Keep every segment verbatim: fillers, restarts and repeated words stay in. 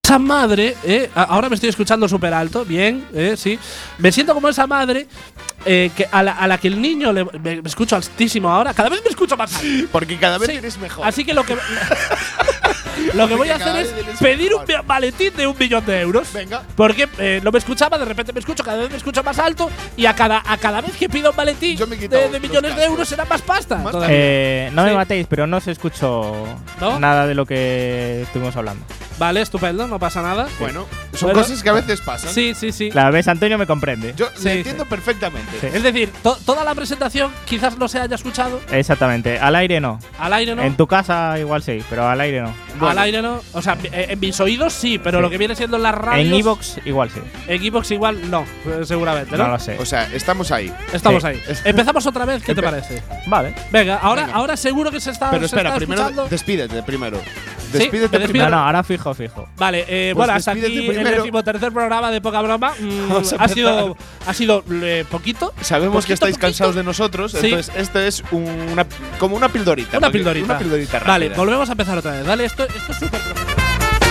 esa madre, eh, ahora me estoy escuchando súper alto, bien, eh, sí. Me siento como esa madre eh, que a, la, a la que el niño le, me, me escucho altísimo ahora. Cada vez me escucho más alto. Porque cada vez Sí, eres mejor. Así que lo que lo que voy a hacer es pedir un maletín de un millón de euros. Venga. Porque eh, no me escuchaba, de repente me escucho, cada vez me escucho más alto y a cada, a cada vez que pido un maletín Yo me he quitado de, de los millones de cascos. euros será más pasta. Más todavía. Eh, no Sí. me matéis, pero no os escucho ¿No? nada de lo que estuvimos hablando. Vale, estupendo, no pasa nada. Bueno, son Bueno. cosas que a veces pasan. Sí, sí, sí. La vez Antonio me comprende. Yo Sí, le sí. entiendo perfectamente. Sí. Es decir, to- toda la presentación quizás no se haya escuchado. Exactamente. Al aire no. Al aire no. En tu casa igual sí, pero al aire no. Al aire no. O sea, eh, en mis oídos sí, pero Sí. lo que viene siendo en las radios. En Evox igual sí. En Evox igual no, eh, seguramente, ¿no? No lo sé. O sea, estamos ahí. Estamos Sí. ahí. Empezamos otra vez, ¿qué te Empe- parece? Vale. Venga, ahora, Venga. ahora seguro que se está, Pero se espera, está primero escuchando. despídete primero. Sí, Despídete me despido. primero. No, no, ahora fijo, fijo. Vale, eh, Pues bueno, hasta aquí despídete el primero. decimotercer programa de Poca Broma. Mm, Vamos a ha empezar. sido, ha sido eh, poquito. Sabemos que Poquito, estáis poquito. cansados de nosotros, Sí. entonces esto es una como una pildorita. Una porque- pildorita. Una pildorita rápida. Vale, volvemos a empezar otra vez. Vale, esto, esto es súper profesional.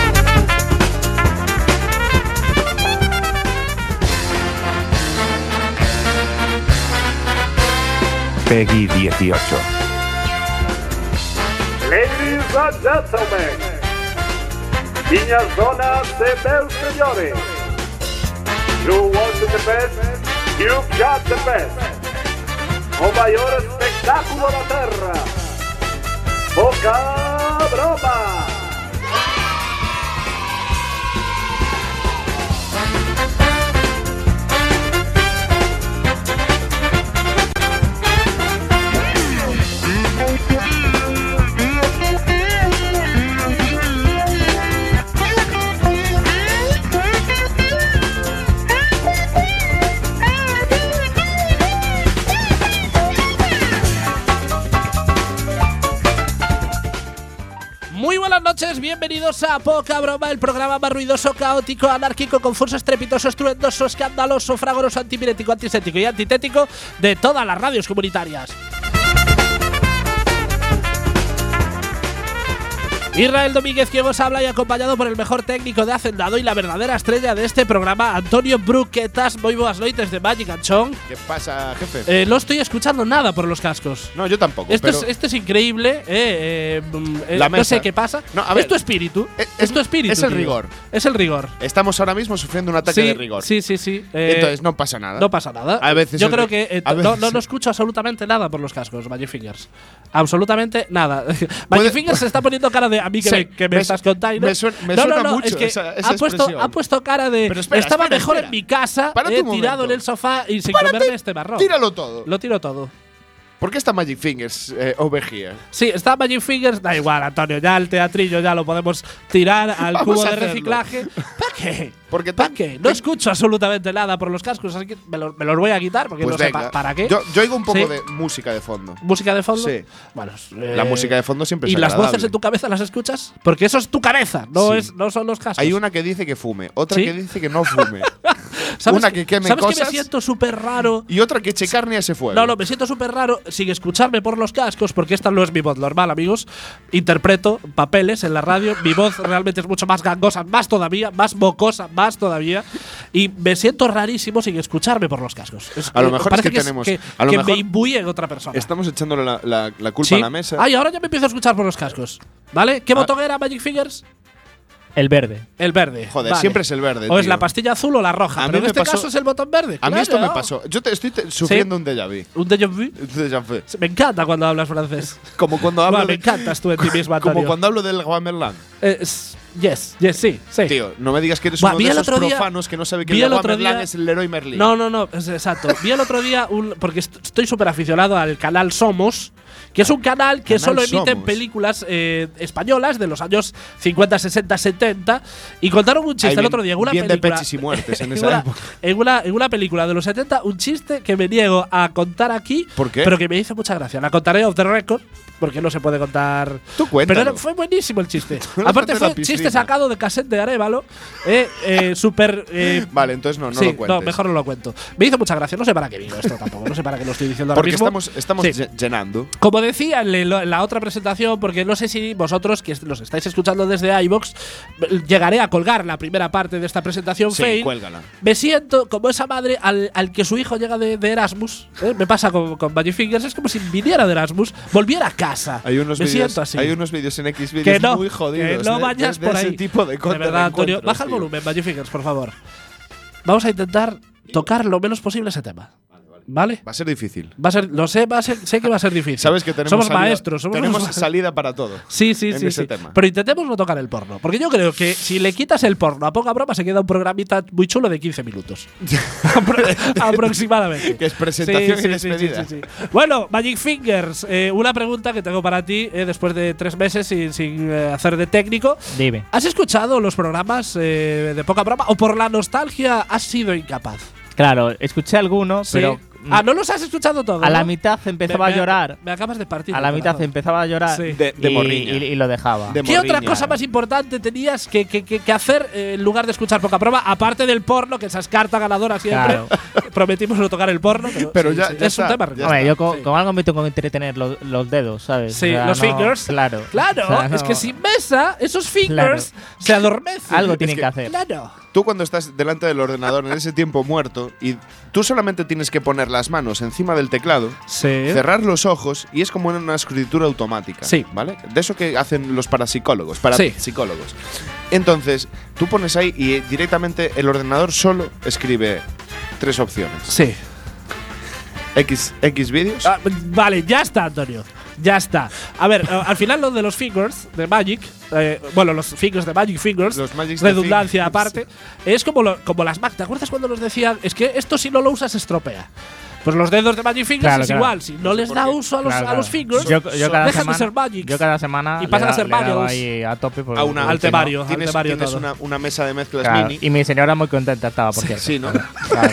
Peggy dieciocho. Ladies and gentlemen, niñas, donas e meus señores, you want the best, you've got the best. O maior espectáculo da terra, Poca Broma. Muy buenas noches, bienvenidos a Poca Broma, el programa más ruidoso, caótico, anárquico, confuso, estrepitoso, estruendoso, escandaloso, fragoroso, antipirético, antisético y antitético de todas las radios comunitarias. Israel Domínguez, quien os habla, y acompañado por el mejor técnico de Hacendado y la verdadera estrella de este programa, Antonio Bruquetas. Muy buenas noites de Magic and Chong. ¿Qué pasa, jefe? Eh, no estoy escuchando nada por los cascos. no, yo tampoco. Esto, pero es, esto es increíble, eh, eh, mm, eh, La no mesa. sé qué pasa. No, a ver, es tu espíritu. es- Es, tu espíritu. es el tío. rigor. Es el rigor. estamos ahora mismo sufriendo un ataque Sí, de rigor. sí, sí, sí. Eh, Entonces no pasa nada. no pasa nada. A veces Yo el creo ri- que eh, a no, veces- no, no escucho absolutamente nada por los cascos, Magic Fingers. Absolutamente nada. Magic Puede- Fingers se está poniendo cara de a mí que Sí, me, que me me estás su- contando. me suena- me no, suena no, no, mucho es que esa- esa ha, puesto, expresión. ha puesto cara de. Pero espera, estaba espera, mejor espera. en mi casa, Párate eh, un tirado momento. en el sofá y sin Párate, comerme este marrón. Tíralo todo. Lo tiro todo. ¿Por qué está Magic Fingers eh, over here? Sí, está Magic Fingers, da igual, Antonio, ya el teatrillo ya lo podemos tirar al Vamos cubo a de hacerlo. reciclaje. ¿Para qué? Porque ¿Para tan- qué? No escucho absolutamente nada por los cascos, así que me, lo- me los voy a quitar porque Pues no sé venga. pa- para qué. Yo, yo oigo un poco Sí. de música de fondo. ¿Música de fondo? Sí. Bueno, La eh, música de fondo siempre ¿Y es las agradable. voces en tu cabeza las escuchas? Porque eso es tu cabeza, no, Sí. es, no son los cascos. Hay una que dice que fume, otra ¿Sí? que dice que no fume ¿Sabes una que queme ¿sabes que cosas? me siento súper raro? y otra que eche carne a ese fuego. No, no, me siento súper raro sin escucharme por los cascos, porque esta no es mi voz normal, amigos. Interpreto papeles en la radio. Mi voz realmente es mucho más gangosa, más todavía, más mocosa, más todavía. Y me siento rarísimo sin escucharme por los cascos. Es A lo que mejor es parece que es tenemos- Que, a lo que mejor me imbuye en otra persona. Estamos echándole la, la- la culpa Sí. a la mesa. Ay, ahora ya me empiezo a escuchar por los cascos. ¿Vale? ¿Qué Ah. botón era Magic Fingers? El verde. El verde. Joder, Vale. siempre es el verde. O es tío. la pastilla azul o la roja. A pero mí en me este pasó- caso es el botón verde. A mí Claro, esto me ¿no? pasó. Yo te, estoy te- sufriendo un déjà vu. Un déjà vu. Un déjà vu. Me encanta cuando hablas francés. Como cuando hablo Buah, me de- encantas tú en ti mismo, Como Antonio. cuando hablo del Guamerland. Eh, s- yes, yes, sí, sí. Tío, no me digas que eres Buah, uno vi de el esos otro día- profanos que no sabe que vi el el otro Guamerland día- es el Leroy Merlin. No, no, no, es exacto. Vi el otro día un. Porque est- estoy súper aficionado al canal Somos, que es un canal que Canal solo emiten Somos. películas eh, españolas de los años cincuenta, sesenta, setenta. Y contaron un chiste Ahí el bien- otro día en una bien de película. pechis y muertes en en esa una, época. en una- en una película de los setenta, un chiste que me niego a contar aquí. ¿Por qué? Pero que me hizo mucha gracia. La contaré off the record, porque no se puede contar. Tú cuéntalo. Pero era- fue buenísimo el chiste. No Aparte, metas fue la un chiste piscina. sacado de cassette de Arévalo. Eh, eh, Súper. eh, Vale, entonces no, no sí, lo cuentes. no, mejor no lo cuento. Me hizo mucha gracia. No sé para qué digo esto tampoco. No sé para qué lo estoy diciendo ahora Porque mismo. estamos, estamos Sí. lle- llenando. Como decía en la- en la otra presentación, porque no sé si vosotros, que los estáis escuchando desde iVoox, llegaré a colgar la primera parte de esta presentación Sí, fail. cuélgala. Me siento como esa madre al, al que su hijo llega de, de Erasmus. ¿eh? Me pasa con, con Magic Fingers. Es como si viniera de Erasmus, volviera a casa. Hay unos me vídeos, siento así. hay unos vídeos en X que videos no, muy jodidos. que no de- vayas de, por de ahí. ese tipo de, De contra- verdad, Antonio, encuentros, baja el tío. volumen, Magic Fingers, por favor. Vamos a intentar tocar lo menos posible ese tema. ¿Vale? Va a ser difícil. Va a ser, lo sé, va a ser, sé que va a ser difícil. Sabes que tenemos somos salida, maestros, somos tenemos unos- salida para todo. Sí, sí, en sí, ese sí. tema. Pero intentemos no tocar el porno. Porque yo creo que si le quitas el porno a poca broma, se queda un programita muy chulo de quince minutos. Apro- aproximadamente. Que es presentación Sí, y sí, sí, despedida. sí, sí, sí. Bueno, Magic Fingers, eh, una pregunta que tengo para ti eh, después de tres meses sin, sin eh, hacer de técnico. Dime. ¿Has escuchado los programas eh, de poca broma o por la nostalgia has sido incapaz? Claro, escuché alguno, Sí. pero Ah, no los has escuchado todos. a la ¿no? mitad empezaba Me- a me- llorar. Me acabas de partir. A el la mitad corazón. empezaba a llorar Sí. De, de y, morriña. y- y lo dejaba. De ¿Qué otra morriña. cosa más importante tenías que, que- que- que hacer eh, en lugar de escuchar poca broma? Aparte del porno, que esa es carta ganadora siempre. Claro. Prometimos no tocar el porno, pero, Pero sí, ya- sí, ya es un está, tema ya real. Hombre, yo con, Sí. con algo me tengo que entretener los, los dedos, ¿sabes? Sí, O sea, los no- fingers. Claro. Claro, O sea, es no- que sin mesa, esos fingers se adormecen. Algo Es tienen que- que hacer. Claro. Tú cuando estás delante del ordenador en ese tiempo muerto y tú solamente tienes que poner las manos encima del teclado, Sí. cerrar los ojos y es como una escritura automática. Sí. ¿Vale? De eso que hacen los parapsicólogos. Parapsicólogos. Entonces, tú pones ahí y eh, directamente el ordenador solo escribe tres opciones. Sí. X, X vídeos. Ah, vale, ya está, Antonio. Ya está. A ver, eh, al final lo de los fingers de Magic, eh, bueno, los fingers de Magic Fingers, Los Magics de redundancia fingers. aparte, es como, lo- como las Mac. ¿Te acuerdas cuando nos decían, es que esto si no lo usas se estropea? Pues los dedos de Magic Fingers Claro, es claro. igual. Si no les da uso a los, Claro, a los claro. fingers, Yo, yo cada dejan semana, de ser Magics. yo cada semana Y pasan le a ser da- le daba varios. ahí a tope por- a una por- al temario, al Tienes, temario tienes todo. una, una mesa de mezclas Claro, mini. y mi señora muy contenta estaba, por cierto. Sí, ¿no? Claro.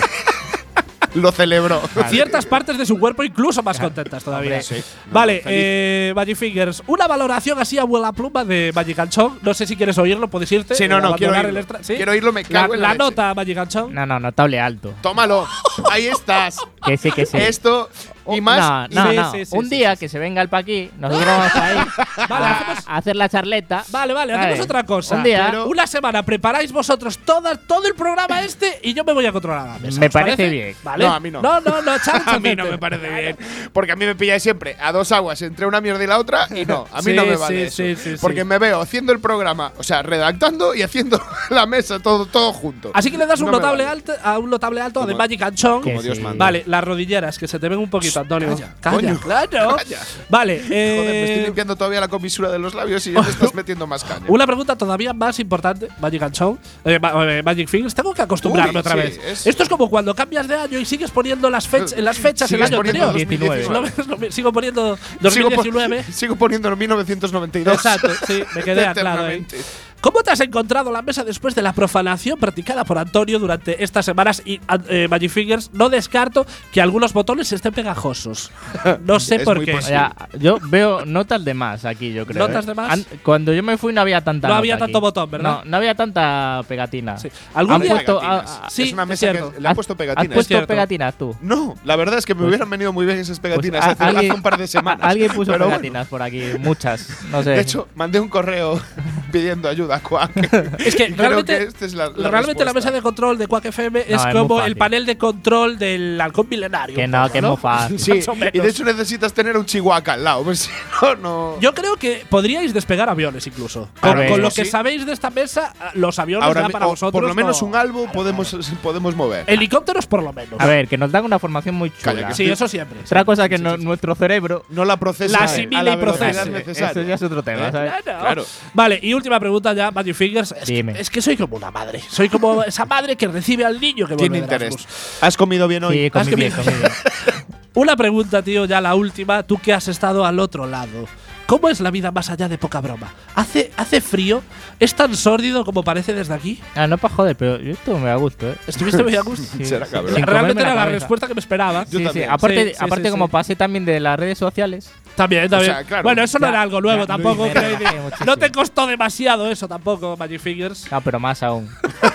Lo celebró. Ciertas partes de su cuerpo incluso más contentas todavía. Hombre, sí. No, Vale, feliz. eh, Magic Fingers, una valoración así a vuela pluma de Magic Anchón. No sé si quieres oírlo, puedes irte. Sí, no, eh, no, quiero abandonar oírlo. el extra- ¿sí? Quiero oírlo, me La, cago en la la leche. nota, Magic Anchón. No, no, notable alto. Tómalo. Ahí estás. Que sí, que sí. Esto y Oh, más. No, no, Sí, no. sí, sí, Un sí, día sí, que se venga el pa' aquí, nosotros vamos a ir Vale, a, hacemos- a hacer la charleta. Vale, vale, hacemos Vale. otra cosa. Un día. Pero- Una semana preparáis vosotros toda, todo el programa este y yo me voy a controlar la mesa. Me ¿os parece bien. ¿Vale? No, a mí no. No, no, no, Charles, A mí no me parece bien. Porque a mí me pilláis siempre a dos aguas entre una mierda y la otra y no, a mí Sí, no me sí, vale sí, eso. sí, sí. Porque me veo haciendo el programa, o sea, redactando y haciendo la mesa todo, todo junto. Así que le das un No me notable vale. alto a un notable alto de Como- Magic Anchón. como Que Dios sí. manda. Vale, las rodilleras que se te ven un poquito, Antonio. Calla, Calla, coño. claro. Calla. Vale, eh, Joder, me estoy limpiando todavía la comisura de los labios y ya me estás metiendo más caña. Una pregunta todavía más importante, Magic Anchón, eh, ma- eh, Magic Fingers. Tengo que acostumbrarme Uy, otra sí, vez. es- Esto es como cuando cambias de año y sigues poniendo las, fech en las fechas del Sigues año poniendo anterior. dos mil diecinueve. Lo ves, lo- Sigo poniendo dos Sigo mil po- diecinueve. Sigo poniendo en mil novecientos noventa y dos. Exacto, sí, me quedé anclado ahí. Eternamente. ¿Cómo te has encontrado la mesa después de la profanación practicada por Antonio durante estas semanas? Y eh, Magic Fingers, no descarto que algunos botones estén pegajosos. No sé Es por muy qué. posible. Ya, yo veo notas de más aquí, yo creo. ¿Notas ¿eh? de más? An- cuando yo me fui no había tanta No nota había aquí. tanto botón, ¿verdad? No, no había tanta pegatina. Sí. ¿Algún Han día- puesto- Pegatinas. ah, ah, sí, es una es mesa cierto. que le han ¿Has- puesto ¿Has pegatinas. puesto cierto. pegatinas tú? No, la verdad es que me Pues- hubieran venido muy bien esas pegatinas Pues, hace, a- alguien- hace un par de semanas. a- Alguien puso Pero bueno, pegatinas por aquí, muchas. No sé. de hecho, mandé un correo pidiendo ayuda a Quack. Es que Y creo realmente, que esta es la, la realmente la respuesta. mesa de control de Quack F M es No, es muy como fácil. el panel de control del halcón milenario. que un no, poco, que es muy fácil. Sí, más o menos. y de hecho necesitas tener un chihuahua al lado. Pues si no, no. Yo creo que podríais despegar aviones incluso. A Con, ver, con lo sí. que sabéis de esta mesa, los aviones Ahora ya mi- para o vosotros. por lo menos no. un albo podemos, podemos mover. Helicópteros por lo menos. A ver, que nos dan una formación muy chula. Calla, que Sí, eso siempre. Otra cosa que no- nuestro cerebro. no la procesa La a asimila la y velocidad procese. necesaria. Eso ya es otro tema, ¿Eh? ¿sabes? Claro. Claro. Vale, y última pregunta ya, Magic Fingers. Es que, Dime. es que soy como una madre. Soy como esa madre que recibe al niño que vuelve Tiene de interés. Erasmus. ¿Has comido bien hoy? Sí, comí que bien, me- comí bien. Una pregunta, tío, ya la última. Tú que has estado al otro lado. ¿Cómo es la vida más allá de poca broma? ¿Hace, hace frío? ¿Es tan sórdido como parece desde aquí? Ah, no para joder, pero yo esto me da gusto, ¿eh? ¿Estuviste muy a gusto? Sí, Será sí. cabrón. Sin Realmente comerme era la cabeza. respuesta que me esperaba. Yo Sí, sí. también. Aparte, Sí, sí, aparte sí, como sí. pasé también de las redes sociales. También, también. O sea, claro. Bueno, eso no Ya, era algo nuevo ya, tampoco. Luis, creo me que- relajé muchísimo. no te costó demasiado eso tampoco, Magic Fingers. No, pero más aún.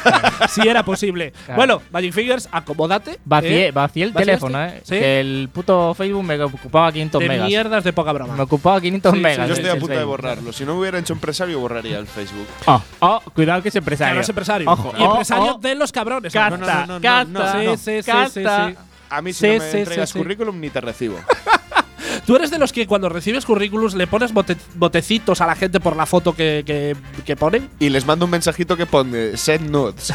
si era posible. Claro. Bueno, Magic Fingers, acomódate. Vacié, ¿eh? vacié el ¿Vaciaste? teléfono, ¿eh? ¿Sí? Que el puto Facebook me ocupaba quinientos De megas. mierdas de poca broma. Me ocupaba quinientos Sí, sí, megas. Yo el- estoy a el punto de Facebook. borrarlo. Si no me hubiera hecho empresario, borraría el Facebook. Oh, oh, cuidado que es empresario. Claro, es empresario. Ojo, y oh, empresario oh. de los cabrones. Casta, No, no, no, no, no, casta, no. no, Sí, sí, sí, casta. sí, sí. A mí si Sí, no me sí, entregas sí, sí. currículum ni te recibo. Tú eres de los que cuando recibes currículums le pones bote- botecitos a la gente por la foto que, que, que ponen. Y les mando un mensajito que pone send nudes.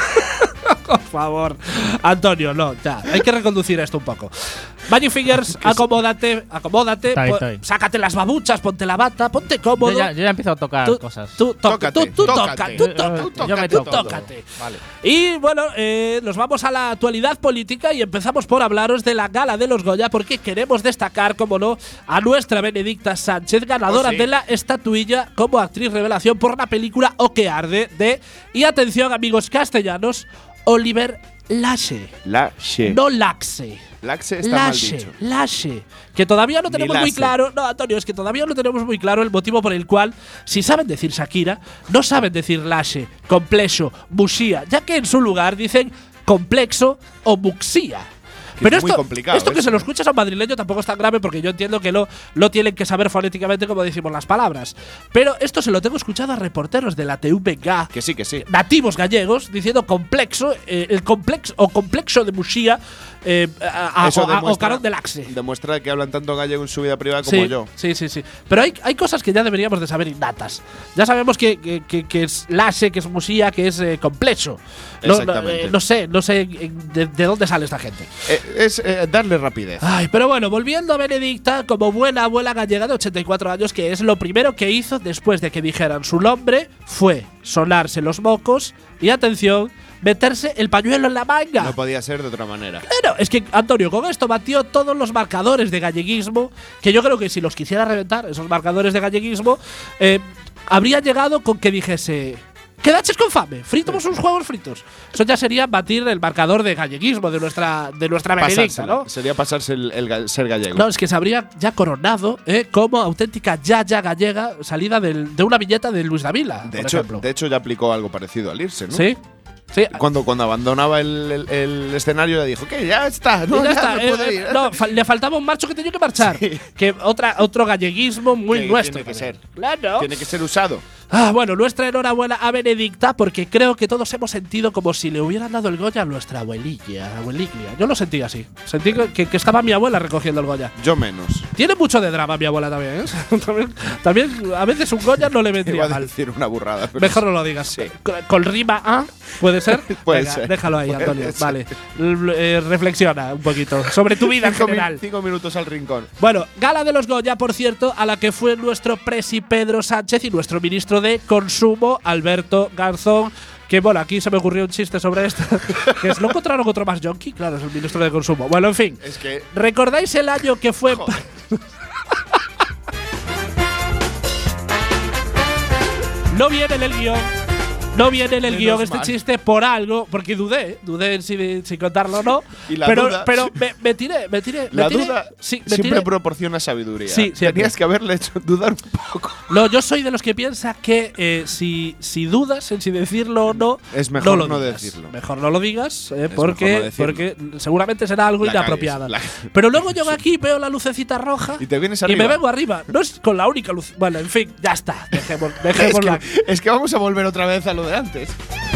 Por favor. Antonio, no, ya. Hay que reconducir esto un poco. Magic Fingers, acomódate, acomódate. Está bien, po- está bien. Sácate las babuchas, ponte la bata, ponte cómodo. Yo ya, yo ya empiezo a tocar Tú- cosas. Tú, to- Tócate, tú, tú tócate. toca, tú toca, Yo- tú yo me toca, tú toco. tócate. Vale. Y bueno, eh, nos vamos a la actualidad política y empezamos por hablaros de la gala de los Goya porque queremos destacar, como no, a nuestra Benedicta Sánchez, ganadora Oh, sí. de la estatuilla como actriz revelación por la película O que arde de, y atención amigos castellanos, Oliver Lache. Lache. No Laxe. Lache está mal Lache, dicho. Lache. Que todavía no Ni tenemos muy Lache. claro. No, Antonio, es que todavía no tenemos muy claro el motivo por el cual, si saben decir Shakira, no saben decir Lache, complexo, musía, ya que en su lugar dicen complexo o muxía. Que Pero es muy esto, complicado esto que eso, se lo ¿eh? escuchas a un madrileño tampoco es tan grave porque yo entiendo que lo, lo tienen que saber fonéticamente como decimos las palabras. Pero esto se lo tengo escuchado a reporteros de la T V G, Que sí, que sí. nativos gallegos, diciendo complexo, eh, el complexo o complexo de Muxía eh, a, a- Eso o, a- o demuestra- Carón del Axe. Demuestra que hablan tanto gallego en su vida privada como Sí, yo. sí, sí, sí. Pero hay, hay cosas que ya deberíamos de saber innatas. Ya sabemos que, que, que- que es Laxe, que es Musía, que es eh, complexo. No, no, Exactamente. eh, no sé, no sé eh, de, de dónde sale esta gente. Eh, es eh, darle rapidez. Ay, pero bueno, volviendo a Benedicta, como buena abuela gallega de ochenta y cuatro años, que es lo primero que hizo después de que dijeran su nombre, fue sonarse los mocos y, atención, meterse el pañuelo en la manga. No podía ser de otra manera. Claro, es que Antonio con esto batió todos los marcadores de galleguismo, que yo creo que si los quisiera reventar, esos marcadores de galleguismo, eh, habría llegado con que dijese… ¡Quedaches con fame! ¡Fritamos unos huevos fritos! Eso ya sería batir el marcador de galleguismo de nuestra, de nuestra Benedicta, Pasársela. ¿no? Sería pasarse el, el ga- ser gallego. No, es que se habría ya coronado eh, como auténtica yaya gallega salida del- de una viñeta de Luis Davila, de, por hecho, ejemplo. de hecho, ya aplicó algo parecido al irse, ¿no? ¿Sí? Sí. Cuando, cuando abandonaba el, el- el escenario, le dijo que ya está, no, Y ya ya está, me eh, puedo eh, ir. no, fa- le faltaba un marcho que tenía que marchar. Sí. Que otra, otro galleguismo muy Que nuestro. tiene que también. ser. Claro. Tiene que ser usado. Ah, bueno, nuestra enhorabuena a Benedicta, porque creo que todos hemos sentido como si le hubieran dado el Goya a nuestra abuelilla. abuelilla. Yo lo sentí así. Sentí que, que- que estaba mi abuela recogiendo el Goya. Yo menos. Tiene mucho de drama mi abuela también, ¿eh? también, también a veces un Goya no le Iba vendría a mal. decir una burrada. pero Mejor no lo digas. Sí. Con, con rima A, ¿puede ser? Puede Venga, ser. Déjalo ahí, Puede Antonio. ser. Vale. L- eh, reflexiona un poquito sobre tu vida en Cinco, mi- general. cinco minutos al rincón. Bueno, gala de los Goya, por cierto, a la que fue nuestro presi Pedro Sánchez y nuestro ministro de Consumo, Alberto Garzón. Que bueno, aquí se me ocurrió un chiste sobre esto. Que es, ¿no encontraron otro más yonki? Claro, es el ministro de Consumo. Bueno, en fin. Es que. ¿Recordáis el año que fue… Joder. No viene en el guión. No viene en el Menos guión este mal. chiste por algo, porque dudé, dudé en si, si contarlo o no. Y la pero duda- pero me, me tiré, me tiré. me La tiré- duda sí, me siempre tiré. proporciona sabiduría. Sí, siempre. Tenías que haberle hecho dudar un poco. No, yo soy de los que piensa que eh, si, si dudas en si decirlo o no, Es mejor lo no digas. decirlo. Mejor no lo digas, eh, Es porque, mejor no decirlo. porque seguramente será algo La inapropiado. cagues, la- Pero luego llego aquí, veo la lucecita roja Y te vienes y me arriba. vengo arriba. No es con la única luz. Bueno, en fin, ya está. Dejemos, Es dejémoslo aquí. que, es que vamos a volver otra vez a lo de antes.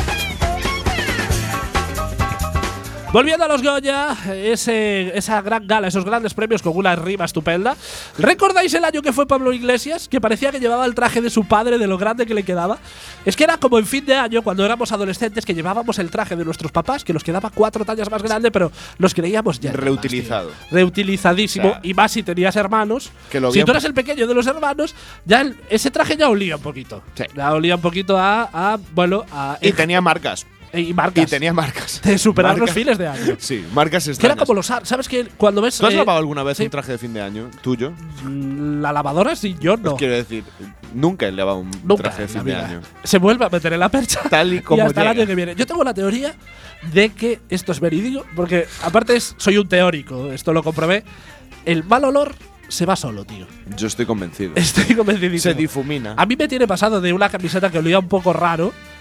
Volviendo a los Goya, ese, esa gran gala, esos grandes premios con una rima estupenda. ¿Recordáis el año que fue Pablo Iglesias? Que parecía que llevaba el traje de su padre, de lo grande que le quedaba. Es que era como en fin de año, cuando éramos adolescentes, que llevábamos el traje de nuestros papás, que nos quedaba cuatro tallas más grande, pero nos creíamos ya. Reutilizado. Reutilizadísimo. O sea, y más si tenías hermanos. que lo si bien- tú eras el pequeño de los hermanos, ya el- ese traje ya olía un poquito. Sí. Ya olía un poquito a, a bueno, a… Y tenía marcas. y marcas. Y tenía marcas. de superar los Marcas- fines de año. Sí, marcas Que era extrañas. como los ar- ¿Sabes que cuando ves. ¿Tú has eh, lavado alguna vez sí. un traje de fin de año tuyo? Mm, La lavadora sí, yo no. Quiero decir, nunca he lavado un Nunca traje de en la fin de vida. año. Se vuelve a meter en la percha. Tal y como hasta el llega. año que viene. Yo tengo la teoría de que esto es verídico, porque aparte es, soy un teórico, esto lo comprobé. El mal olor se va solo, tío. Yo estoy convencido. Estoy convencidísimo. Se difumina. A mí me tiene pasado de una camiseta que olía un poco raro,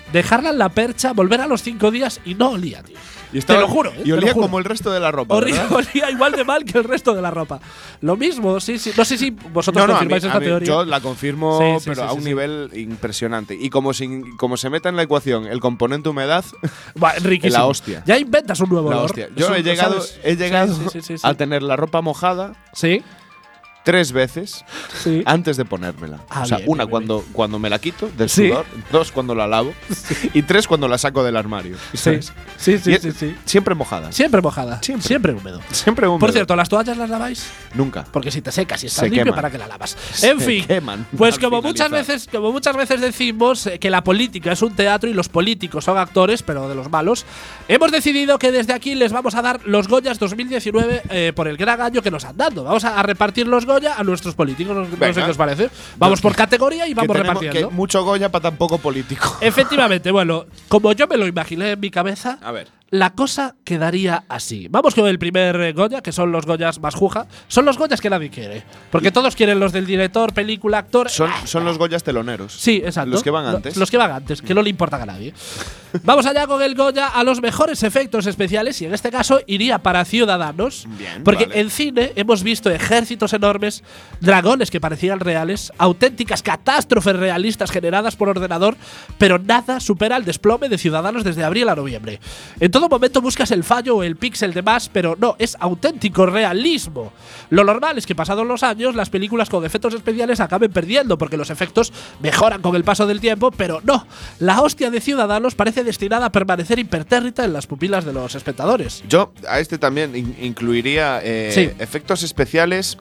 dejarla en la percha, volver a los cinco días y no olía, tío. Y estaba- te lo juro, ¿eh? Y Te lo olía juro. como el resto de la ropa. Olía, ¿verdad? olía igual de mal que el resto de la ropa. Lo mismo, sí, sí. No sé si vosotros No, no, a mí- confirmáis a esta mí- teoría. yo la confirmo, Sí, sí, pero sí, a sí, un sí. nivel impresionante. Y como, sin, como se meta en la ecuación el componente humedad, Buah, riquísimo. la hostia. Ya inventas un nuevo la olor. hostia. Es Yo un- he llegado, ¿sabes? he llegado Sí, sí, sí, sí, a sí. tener la ropa mojada Sí, tres veces sí. antes de ponérmela. Ah, o sea, bien, una bien, cuando, cuando me la quito del Sí. sudor, dos cuando la lavo y tres cuando la saco del armario. Sí, ¿sabes? sí, sí, Y sí, es- sí. Siempre mojada. Siempre mojada. Siempre. Siempre húmedo. Siempre húmedo. Por cierto, ¿las toallas las laváis? Nunca. Porque si te secas y estás Se limpio, queman. ¿para qué la lavas? Se En fin, queman pues al como muchas finalizar. veces, como muchas veces decimos eh, que la política es un teatro y los políticos son actores, pero de los malos, hemos decidido que desde aquí les vamos a dar los Goyas dos mil diecinueve eh, por el gran año que nos han dado. Vamos a, a repartir los Goya a nuestros políticos. No, no sé Venga. qué os parece. Vamos por categoría y vamos que tenemos repartiendo. que mucho Goya para tan poco político. Efectivamente, bueno, como yo me lo imaginé en mi cabeza, A ver. la cosa quedaría así. Vamos con el primer eh, Goya, que son los Goyas más juja. Son los Goyas que nadie quiere. Porque todos quieren los del director, película, actor. Son, Ah, son los Goyas teloneros. Sí, exacto. Los que van Lo- antes. Los que van antes, que no le importan a nadie. Vamos allá con el Goya a los mejores efectos especiales y en este caso iría para Ciudadanos. Bien, porque vale. en cine hemos visto ejércitos enormes, dragones que parecían reales, auténticas catástrofes realistas generadas por ordenador, pero nada supera el desplome de Ciudadanos desde abril a noviembre. En todo momento buscas el fallo o el píxel de más, pero no, es auténtico realismo. Lo normal es que pasados los años las películas con efectos especiales acaben perdiendo porque los efectos mejoran con el paso del tiempo, pero no, la hostia de Ciudadanos parece destinada a permanecer impertérrita en las pupilas de los espectadores. Yo a este también in- incluiría eh, Sí. efectos especiales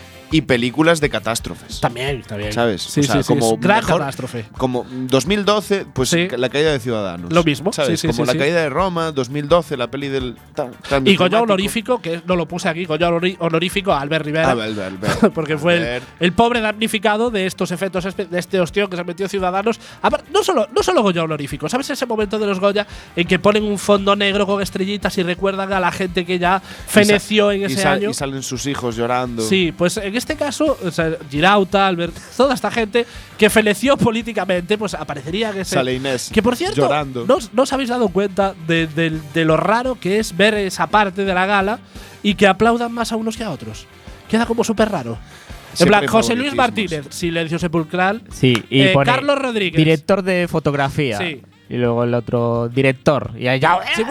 y películas de catástrofes. También, también. ¿Sabes? Sí, O sea, sí, sí, como es gran mejor- catástrofe. Como dos mil doce, pues Sí. la caída de Ciudadanos. Lo mismo, ¿Sabes? sí, sí, como sí, la sí. caída de Roma, dos mil doce, la peli del ta- cambio Y Goya climático. honorífico, que no lo puse aquí, Goya honori- honorífico a Albert Rivera. Ah, vel, vel, vel. Porque fue el, Albert. el pobre damnificado de estos efectos, espe- de este ostión que se metió Ciudadanos. Apar- No solo, no solo Goya honorífico, ¿sabes ese momento de los Goya en que ponen un fondo negro con estrellitas y recuerdan a la gente que ya feneció en Y ese sal- año? Y salen sus hijos llorando. Sí, pues en este caso, o sea, Girauta, Albert, toda esta gente que feneció políticamente, pues aparecería en ese. Sale Inés Que por cierto, llorando. ¿no, os- no os habéis dado cuenta de, de- de lo raro que es ver esa parte de la gala y que aplaudan más a unos que a otros? Queda como súper raro. En Siempre plan, hay José Luis favoritismos. Martínez, silencio sepulcral. Sí, y Eh, pone Carlos Rodríguez. director de fotografía. Sí. Y luego el otro director. Y allá. Sí,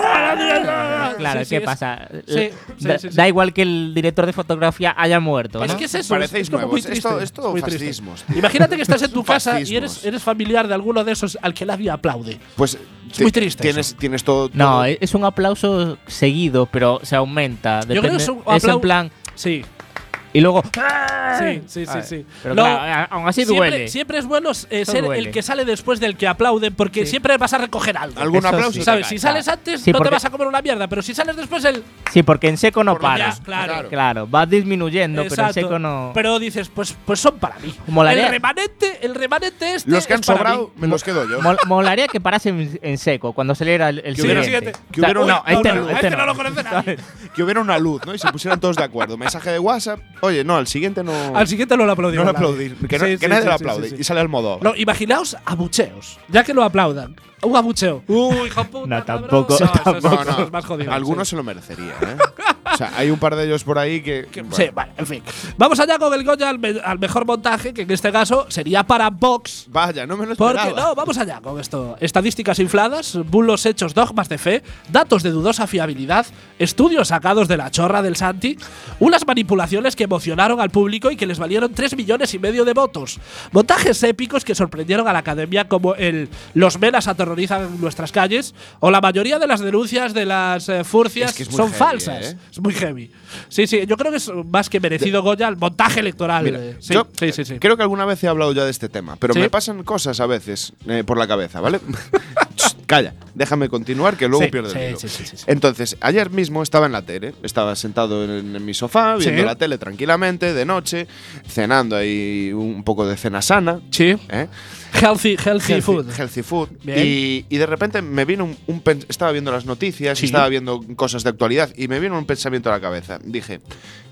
Claro, sí, sí, ¿qué es- pasa? sí, sí, da, sí, sí. da igual que el director de fotografía haya muerto, Es ¿no? que es eso. Parecéis es como nuevos. muy triste. Esto- es todo muy triste. fascismos. Imagínate que estás en tu casa y Fascismos. eres, eres familiar de alguno de esos al que nadie aplaude. Pues Es muy triste Tienes, eso. tienes todo, No, todo- es un aplauso seguido, pero se aumenta. Yo creo que Depende- es un es en aplau- plan. Sí, Y luego. sí, sí, sí, Vale. sí. Pero No, claro, aún así siempre, duele. siempre es bueno eh, Eso ser duele. el que sale después del que aplauden, porque Sí. siempre vas a recoger algo. algún Eso aplauso. sí. te ¿Sabes? cae. Si sales antes, Sí, no te porque- vas a comer una mierda, pero si sales después, el. Sí, porque en seco no Por lo para. Ya, claro. Claro, va disminuyendo, pero en Exacto. seco no. Pero dices, pues, pues son para mí. Molaría- El remanente, el remanente este. Los que han es para sobrado mí. me los quedo yo. Mol- molaría que parase en, en seco cuando saliera el, el Que hubiera- siguiente. que hubiera O sea, una- no, este no, no, no, este este no no. lo conoce nadie. Que hubiera una luz, ¿no? Y se pusieran todos de acuerdo. Mensaje de WhatsApp. Oye, no, al siguiente no. Al siguiente no lo aplaudimos. no lo nadie. aplaudir. Que, no- Sí, que sí, nadie sí, lo sí, aplaude. sí, sí. Y sale al modo. No, imaginaos abucheos. Ya que lo aplaudan. Un abucheo. Uy, hijo puta. No, cabrón. tampoco- No, eso es- tampoco. eso es más jodido. Algunos sí. se lo merecerían, ¿eh? O sea, hay un par de ellos por ahí que. Que- bueno. Sí, vale, en fin. Vamos allá con el Goya al, me- al mejor montaje, que en este caso sería para Vox. Vaya, no me lo Porque esperaba. no, vamos allá con esto. Estadísticas infladas, bulos hechos, dogmas de fe, datos de dudosa fiabilidad, estudios sacados de la chorra del Santi, unas manipulaciones que emocionaron al público y que les valieron tres millones y medio de votos. Montajes épicos que sorprendieron a la academia como el Los menas aterrorizan nuestras calles o la mayoría de las denuncias de las eh, furcias Es que es muy son heavy, falsas. ¿eh? Es muy heavy. Sí, sí, yo creo que es más que merecido Goya el montaje electoral. Mira, eh. Sí, yo sí, sí, sí. creo que alguna vez he hablado ya de este tema, pero ¿Sí? me pasan cosas a veces eh, por la cabeza, ¿vale? Shh, Calla, déjame continuar que luego Sí, pierdo sí, el hilo. sí, sí, sí, sí. Entonces, ayer mismo estaba en la tele, estaba sentado en, en mi sofá, viendo Sí. la tele tranquilamente, de noche, cenando ahí un poco de cena sana. Sí. ¿eh? Healthy, healthy, Healthy food. healthy food. Bien. Y, y de repente me vino un, un pens- estaba viendo las noticias, Sí. estaba viendo cosas de actualidad y me vino un pensamiento a la cabeza. Dije,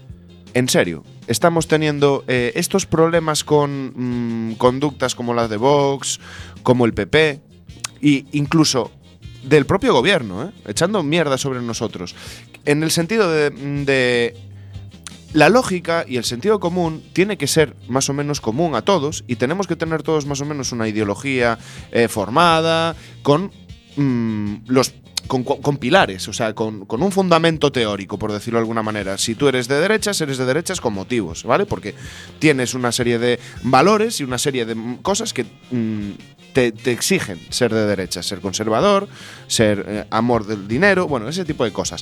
en serio, estamos teniendo eh, estos problemas con mm, conductas como las de Vox, como el P P, y incluso del propio gobierno, ¿eh? echando mierda sobre nosotros, en el sentido de, de la lógica y el sentido común tiene que ser más o menos común a todos y tenemos que tener todos más o menos una ideología eh, formada con mmm, los Con, con pilares, o sea, con, con un fundamento teórico, por decirlo de alguna manera. Si tú eres de derechas, eres de derechas con motivos, ¿vale? Porque tienes una serie de valores y una serie de cosas que mmm, te, te exigen ser de derechas, ser conservador, ser eh, amor del dinero, bueno, ese tipo de cosas.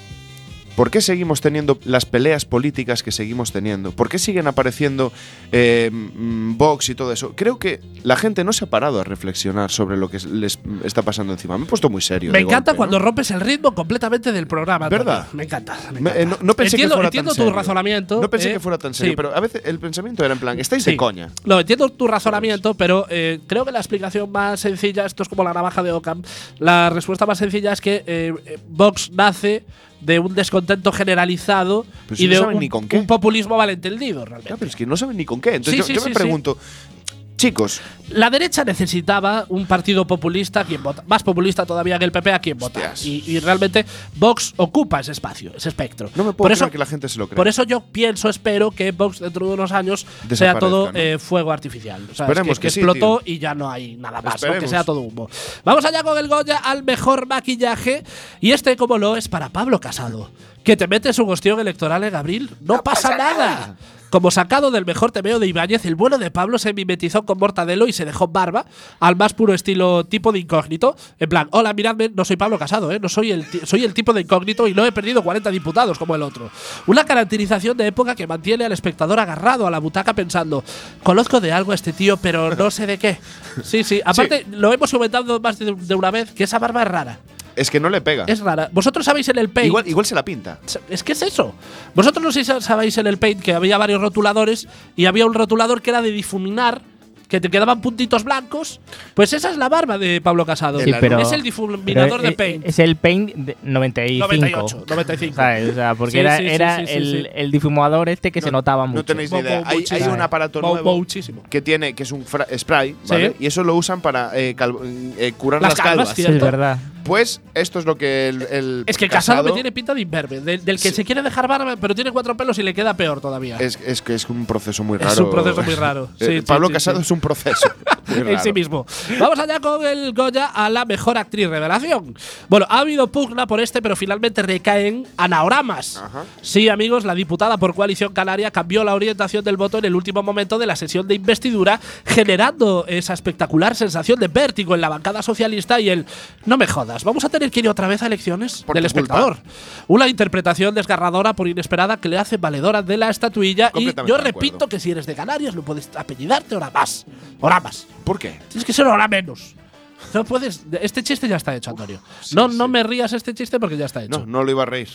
¿Por qué seguimos teniendo las peleas políticas que seguimos teniendo? ¿Por qué siguen apareciendo eh, Vox y todo eso? Creo que la gente no se ha parado a reflexionar sobre lo que les está pasando encima. Me he puesto muy serio. Me encanta golpe, cuando ¿no? rompes el ritmo completamente del programa. ¿Verdad? Me encanta. Me Me, encanta. eh, no, no pensé entiendo, que fuera entiendo tan tu serio. razonamiento. No pensé eh, que fuera tan serio, sí. pero a veces el pensamiento era en plan, estáis Sí. de coña. No, entiendo tu razonamiento, pero eh, creo que la explicación más sencilla, esto es como la navaja de Occam, la respuesta más sencilla es que eh, Vox nace de un descontento generalizado Pero si y no de saben un, ni con qué. un populismo malentendido, realmente. Ya, pero es que no saben ni con qué. Entonces Sí, yo, sí, yo sí, me sí. pregunto, chicos, La derecha necesitaba un partido populista, quien vota, más populista todavía que el P P, a quien vota. Hostias. Y, y realmente Vox ocupa ese espacio, ese espectro. no me puedo por creer eso, que la gente se lo crea. por eso yo pienso, espero que Vox dentro de unos años sea Desaparezca, todo ¿no? eh, fuego artificial. O sea, Esperemos que, que que sí, explotó tío. y ya no hay nada más, ¿no? Esperemos. Que sea todo humo. Vamos allá con el Goya al mejor maquillaje. Y este, como lo es para Pablo Casado, que te mete su cuestión electoral en abril. No, No pasa, pasa nada. nada. Como sacado del mejor temeo de Ibáñez, el bueno de Pablo se mimetizó con Mortadelo y se dejó barba al más puro estilo tipo de incógnito. En plan, hola, miradme, no soy Pablo Casado, ¿eh? No soy el, soy el tipo de incógnito y no he perdido cuarenta diputados como el otro. Una caracterización de época que mantiene al espectador agarrado a la butaca pensando, conozco de algo a este tío, pero no sé de qué. Sí, sí. Aparte, sí. Lo hemos comentado más de, de una vez, que esa barba es rara. Es que no le pega. Es rara. Vosotros sabéis en el Paint… Igual, igual se la pinta. Es que es eso. Vosotros no sé si sabéis en el Paint que había varios rotuladores y había un rotulador que era de difuminar, que te quedaban puntitos blancos. Pues esa es la barba de Pablo Casado. Sí, pero, es el difuminador pero de Paint. Es el Paint de noventa y cinco. noventa y ocho, noventa y cinco. ¿Sabes? O sea, porque Sí, era, sí, sí, era sí, sí, el, sí. el difumador este que No, se notaba mucho. No tenéis ni Mo- idea. mo- Hay, hay muchísimo. un aparato Mo- nuevo muchísimo. que tiene, que es un fra- spray, ¿vale? Sí. Y eso lo usan para eh, cal- eh, curar Las las, calvas, calvas. Sí, ¿cierto? es verdad. Pues esto es lo que el, el Es que Casado me tiene pinta de imberbe, del, del que Sí. se quiere dejar barba, pero tiene cuatro pelos y le queda peor todavía. Es, es que es un proceso muy Es raro. un proceso muy raro. Eh, Sí, sí, Pablo sí, Casado sí. es un proceso muy raro. En sí mismo. Vamos allá con el Goya a la mejor actriz revelación. Bueno, ha habido pugna por este, pero finalmente recaen anaoramas. Ajá. Sí, amigos, la diputada por Coalición Canaria cambió la orientación del voto en el último momento de la sesión de investidura, generando esa espectacular sensación de vértigo en la bancada socialista y el no me jodas, vamos a tener que ir otra vez a elecciones Por del tu espectador. culpa. Una interpretación desgarradora por inesperada que le hace valedora de la estatuilla. Y Completamente yo de repito acuerdo. que si eres de Canarias no puedes apellidarte hora más. Hora más. ¿Por qué? Tienes que ser hora menos. No puedes. Este chiste ya está hecho, Antonio. no, no sí. me rías este chiste porque ya está hecho. No, no lo iba a reír.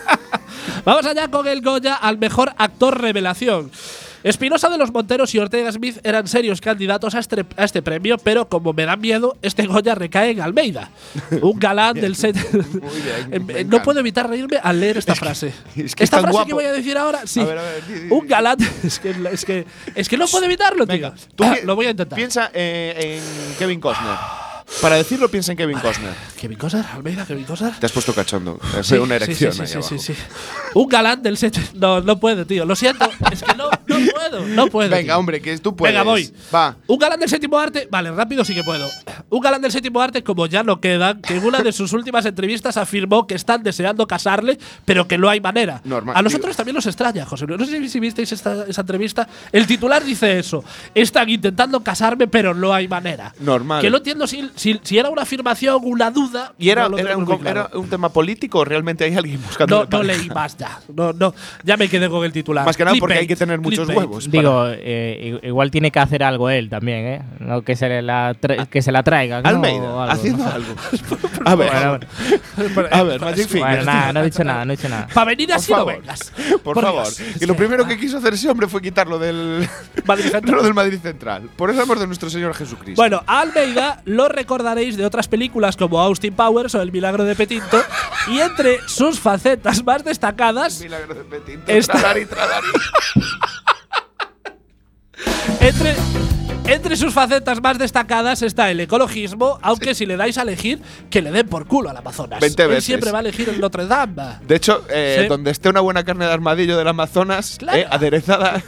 Vamos allá con el Goya al mejor actor revelación. Espinosa de los Monteros y Ortega Smith eran serios candidatos a este, a este premio, pero como me da miedo, este Goya recae en Almeida, un galán del set. bien, me no encanta. puedo evitar reírme al leer esta frase. es que es esta tan frase guapo. que voy a decir ahora, sí. A ver, a ver, di, di, di. Un galán. Es que, es, que, es que no puedo evitarlo, tío. Venga, tú Ah, pi- lo voy a intentar. Piensa eh, en Kevin Costner. Para decirlo, piensa en Kevin Costner. Kevin Costner, Almeida, Kevin Costner. Te has puesto cachondo. Es Sí, una sí, erección sí, ahí sí, abajo. sí, sí, sí. Un galán del set. No, no puedo, tío. Lo siento. Es que no, no puedo. No puedo. Venga, tío. hombre, que tú puedes. Venga, voy. Va. Un galán del séptimo arte. Vale, rápido sí que puedo. Un galán del séptimo arte, como ya no quedan, que en una de sus últimas entrevistas afirmó que están deseando casarle, pero que no hay manera. Normal, A nosotros digo. también nos extraña, José. No sé si visteis esta, esa entrevista. El titular dice eso. Están intentando casarme, pero no hay manera. Normal. Que no entiendo si, si, si era una afirmación, una duda. ¿Y era, no lo era, un, tenemos muy claro. era un tema político o realmente hay alguien buscando No, una no pareja? leí más ya. No, no, ya me quedé con el titular. Más que nada porque Clickbait, hay que tener muchos clickbait. huevos. Digo, eh, igual tiene que hacer algo él también, ¿eh? No que se le la, tra- que se la traigan. ¿no? O Almeida, algo, haciendo ¿no? algo. A ver, Bueno, bueno. a ver, Magic Bueno, Fingers. nada, no he dicho nada, no he dicho nada. Para venir Por así no favor. vengas. Por, Por favor. Dios. Y lo primero que quiso hacer ese hombre fue quitarlo del Madrid Central. lo del Madrid Central. Por el amor de nuestro Señor Jesucristo. Bueno, a Almeida lo recordaréis de otras películas como Austin Powers o El Milagro de Petinto. Y entre sus facetas más destacadas, Milagro de Petinto. Esta- Tradari, tradari. entre, Entre sus facetas más destacadas está el ecologismo, aunque sí. si le dais a elegir, que le den por culo al Amazonas. veinte Él veces. siempre va a elegir el Notre Dame. De hecho, eh, Sí. donde esté una buena carne de armadillo del Amazonas, Claro. eh, aderezada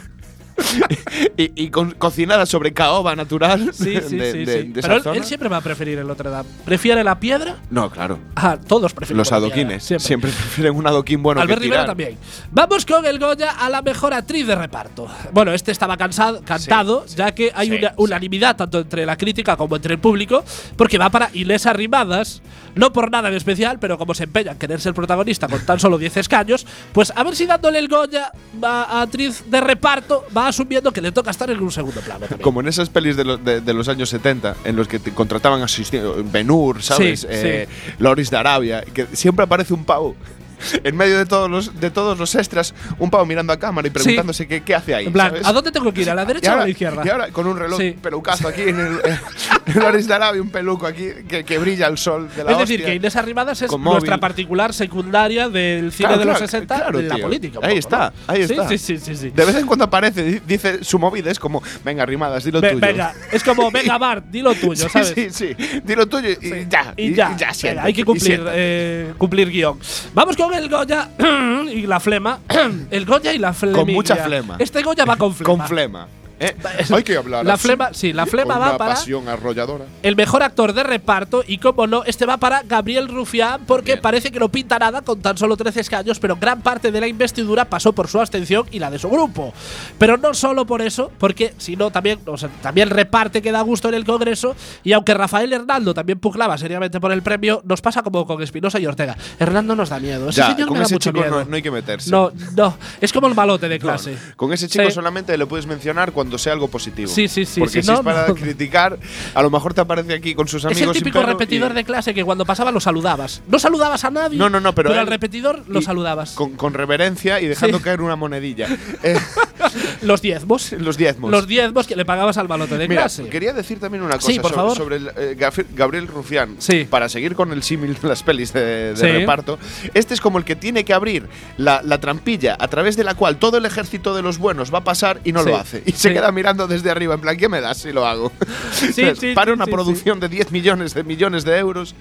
y, y con- cocinada sobre caoba natural Sí, sí, de, sí. de- sí. de esa Pero él, zona. él siempre va a preferir el Notre Dame. ¿Prefiere la piedra? No, claro. Ah, todos prefieren Los la piedra, adoquines. Siempre. prefieren un adoquín bueno Albert que Rivera tirar. también. Vamos con el Goya a la mejor actriz de reparto. Bueno, este estaba cansado, cantado, ya que hay sí, una sí. unanimidad tanto entre la crítica como entre el público, porque va para Inés Arrimadas, no por nada en especial, pero como se empeña en querer ser protagonista con tan solo diez escaños, pues a ver si dándole el Goya a actriz de reparto va asumiendo que le toca estar en un segundo plano también. Como en esas pelis de, lo- de- de los años setenta, en los que te contrataban asistentes, Ben-Hur, ¿sabes? Sí, eh, Loris de Arabia, que siempre aparece un pavo en medio de todos los de todos los extras, un pavo mirando a cámara y preguntándose qué, qué hace ahí. En plan, ¿sabes? ¿a dónde tengo que ir? ¿A la Y derecha o a ahora, la izquierda? y ahora con un reloj Sí. pelucazo aquí en el eh, en Loris de Arabia, un peluco aquí que, que brilla al sol de la Es decir, hostia. que Inés Arrimadas es Con nuestra móvil. particular secundaria del cine Claro, de los claro, sesenta claro, en la tío. política. un Ahí poco, está, ¿no? ahí Sí, está. Sí, sí, sí, sí. De vez en cuando aparece, di- dice su movida, es como, venga, Arrimadas, dilo Ve- tuyo. venga, es como, venga, Bart, di lo tuyo, Sí, ¿sabes? sí, sí, dilo tuyo y Sí. ya. Y ya, y ya venga, siéntate, hay que y cumplir, siéntate. eh, cumplir guión. Vamos con el Goya y la flema. El Goya y la flema. Con mucha flema. Este Goya va con flema. Con flema. ¿eh? Hay que hablar La así, flema, sí, la flema con va una para pasión arrolladora. el mejor actor de reparto y, como no, este va para Gabriel Rufián porque Bien. parece que no pinta nada con tan solo trece escaños, pero gran parte de la investidura pasó por su abstención y la de su grupo. Pero no solo por eso, porque sino también, o sea, también reparte que da gusto en el Congreso, y aunque Rafael Hernando también pugnaba seriamente por el premio, nos pasa como con Espinosa y Ortega. Hernando nos da miedo. Ese Ya, señor con me da ese mucho chico miedo. no, no hay que meterse. No, no, es como el malote de No, clase. no. Con ese chico Sí. solamente le puedes mencionar cuando sea algo positivo. Sí, sí, sí, Porque si si, no, es para no. criticar, a lo mejor te aparece aquí con sus Es amigos el sin típico pelo repetidor y- de clase que cuando pasaba lo saludabas. No saludabas a nadie. No, no, no, pero él- al repetidor lo y saludabas. Con, con reverencia y dejando Sí. caer una monedilla. Eh, Los diezmos. los diezmos. Los diezmos que le pagabas al malote de Mira, clase. quería decir también una cosa Sí, por sobre, favor. sobre el, eh, Gaf- Gabriel Rufián. Sí. Para seguir con el símil de las pelis de, de Sí. reparto. Este es como el que tiene que abrir la, la trampilla a través de la cual todo el ejército de los buenos va a pasar y no Sí. lo hace. Y se Sí. queda mirando desde arriba, en plan, ¿qué me das si lo hago? ¿Sabes? sí, Para sí, una sí, producción de diez millones de millones de euros.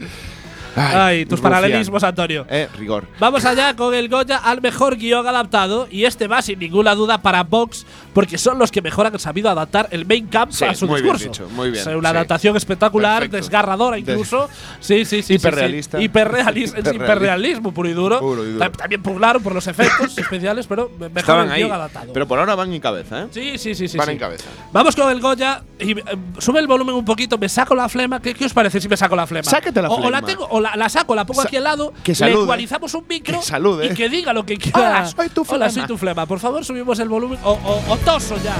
Ay, tus Rufián. paralelismos, Antonio. Eh, rigor. Vamos allá con el Goya al mejor guión adaptado, y este va sin ninguna duda para Vox, porque son los que mejor han sabido adaptar el main camp Sí, a su muy bien discurso. dicho, muy bien, O sea, una sí. adaptación espectacular, Perfecto. desgarradora incluso. Sí, sí, sí. sí, Hiperrealista. Sí, Hiperrealis- es hiperrealismo puro y duro. Puro y duro. Ta- También pugnaron por los efectos especiales, pero mejor Estaban el ahí. guión adaptado. Pero por ahora van en cabeza, ¿eh? Sí, sí, sí, sí. Van sí. en cabeza. Vamos con el Goya y eh, sube el volumen un poquito, me saco la flema. ¿Qué, qué os parece si me saco la flema? Sácate la o, O la, flema. tengo, o la, la saco, la pongo Sa- aquí al lado, que le salude. igualizamos un micro Que salude. y que diga lo que quiera. Hola, soy tu Hola, flema. soy tu flema. Por favor, subimos el volumen. O, o, o toso ya.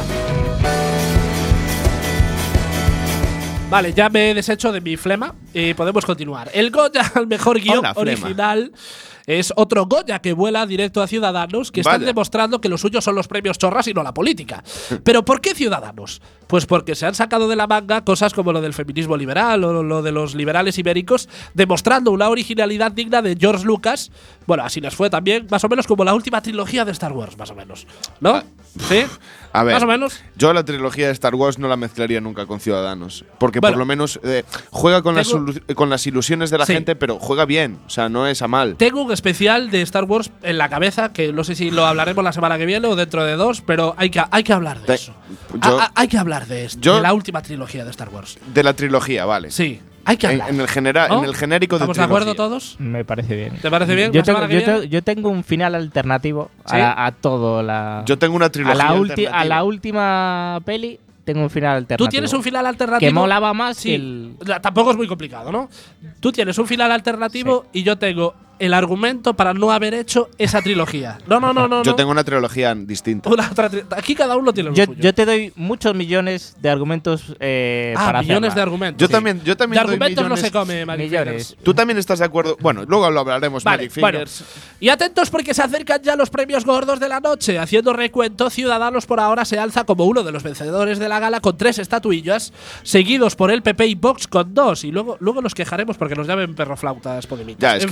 Vale, ya me he deshecho de mi flema y podemos continuar. El Goya al mejor guión Hola, flema. original es otro Goya que vuela directo a Ciudadanos, que están Vaya. demostrando que lo suyo son los premios chorras y no la política. ¿Pero por qué Ciudadanos? Pues porque se han sacado de la manga cosas como lo del feminismo liberal o lo de los liberales ibéricos, demostrando una originalidad digna de George Lucas. Bueno, así les fue también, más o menos como la última trilogía de Star Wars, más o menos. ¿no? Ah, ¿Sí? A ver, Más o menos. yo la trilogía de Star Wars no la mezclaría nunca con Ciudadanos. Porque Bueno. por lo menos eh, juega con las, Tengo- solu- con las ilusiones de la Sí. gente, pero juega bien. O sea, no es a mal. Tengo un especial de Star Wars en la cabeza, que no sé si lo hablaremos la semana que viene o dentro de dos, pero hay que, hay que hablar de Te- eso. yo- Ha- ha- hay que hablar de esto, yo- de la última trilogía de Star Wars. De la trilogía, vale. Sí, hay que En, hablar. en el genera- ¿No? en el genérico de ¿Estamos de trilogía. acuerdo todos? Me parece bien. ¿Te parece bien? Yo ¿La tengo, semana que yo, tengo, viene? yo tengo un final alternativo ¿Sí? a, a todo la. Yo tengo una a trilogía la, ulti- alternativa. a la última peli tengo un final alternativo. Tú tienes un final alternativo. Que molaba más Sí. que el. La- Tampoco es muy complicado, ¿no? Tú tienes un final alternativo y yo tengo el argumento para no haber hecho esa trilogía. No, no, no, no. Yo no. tengo una trilogía distinta. Una otra tri- Aquí cada uno tiene lo Yo, suyo. yo te doy muchos millones de argumentos eh, ah, para millones hacerla. de argumentos. Yo Sí. también, yo De también doy argumentos no millones. se come, Magic millones. Fingers. ¿Tú también estás de acuerdo? Bueno, luego lo hablaremos, Vale, Magic bueno. Fingers. Y atentos porque se acercan ya los premios gordos de la noche. Haciendo recuento, Ciudadanos por ahora se alza como uno de los vencedores de la gala con tres estatuillas, seguidos por el P P y Vox con dos. Y luego, luego nos quejaremos porque nos llamen perroflautas podemitas. Ya, es En que fin. siempre,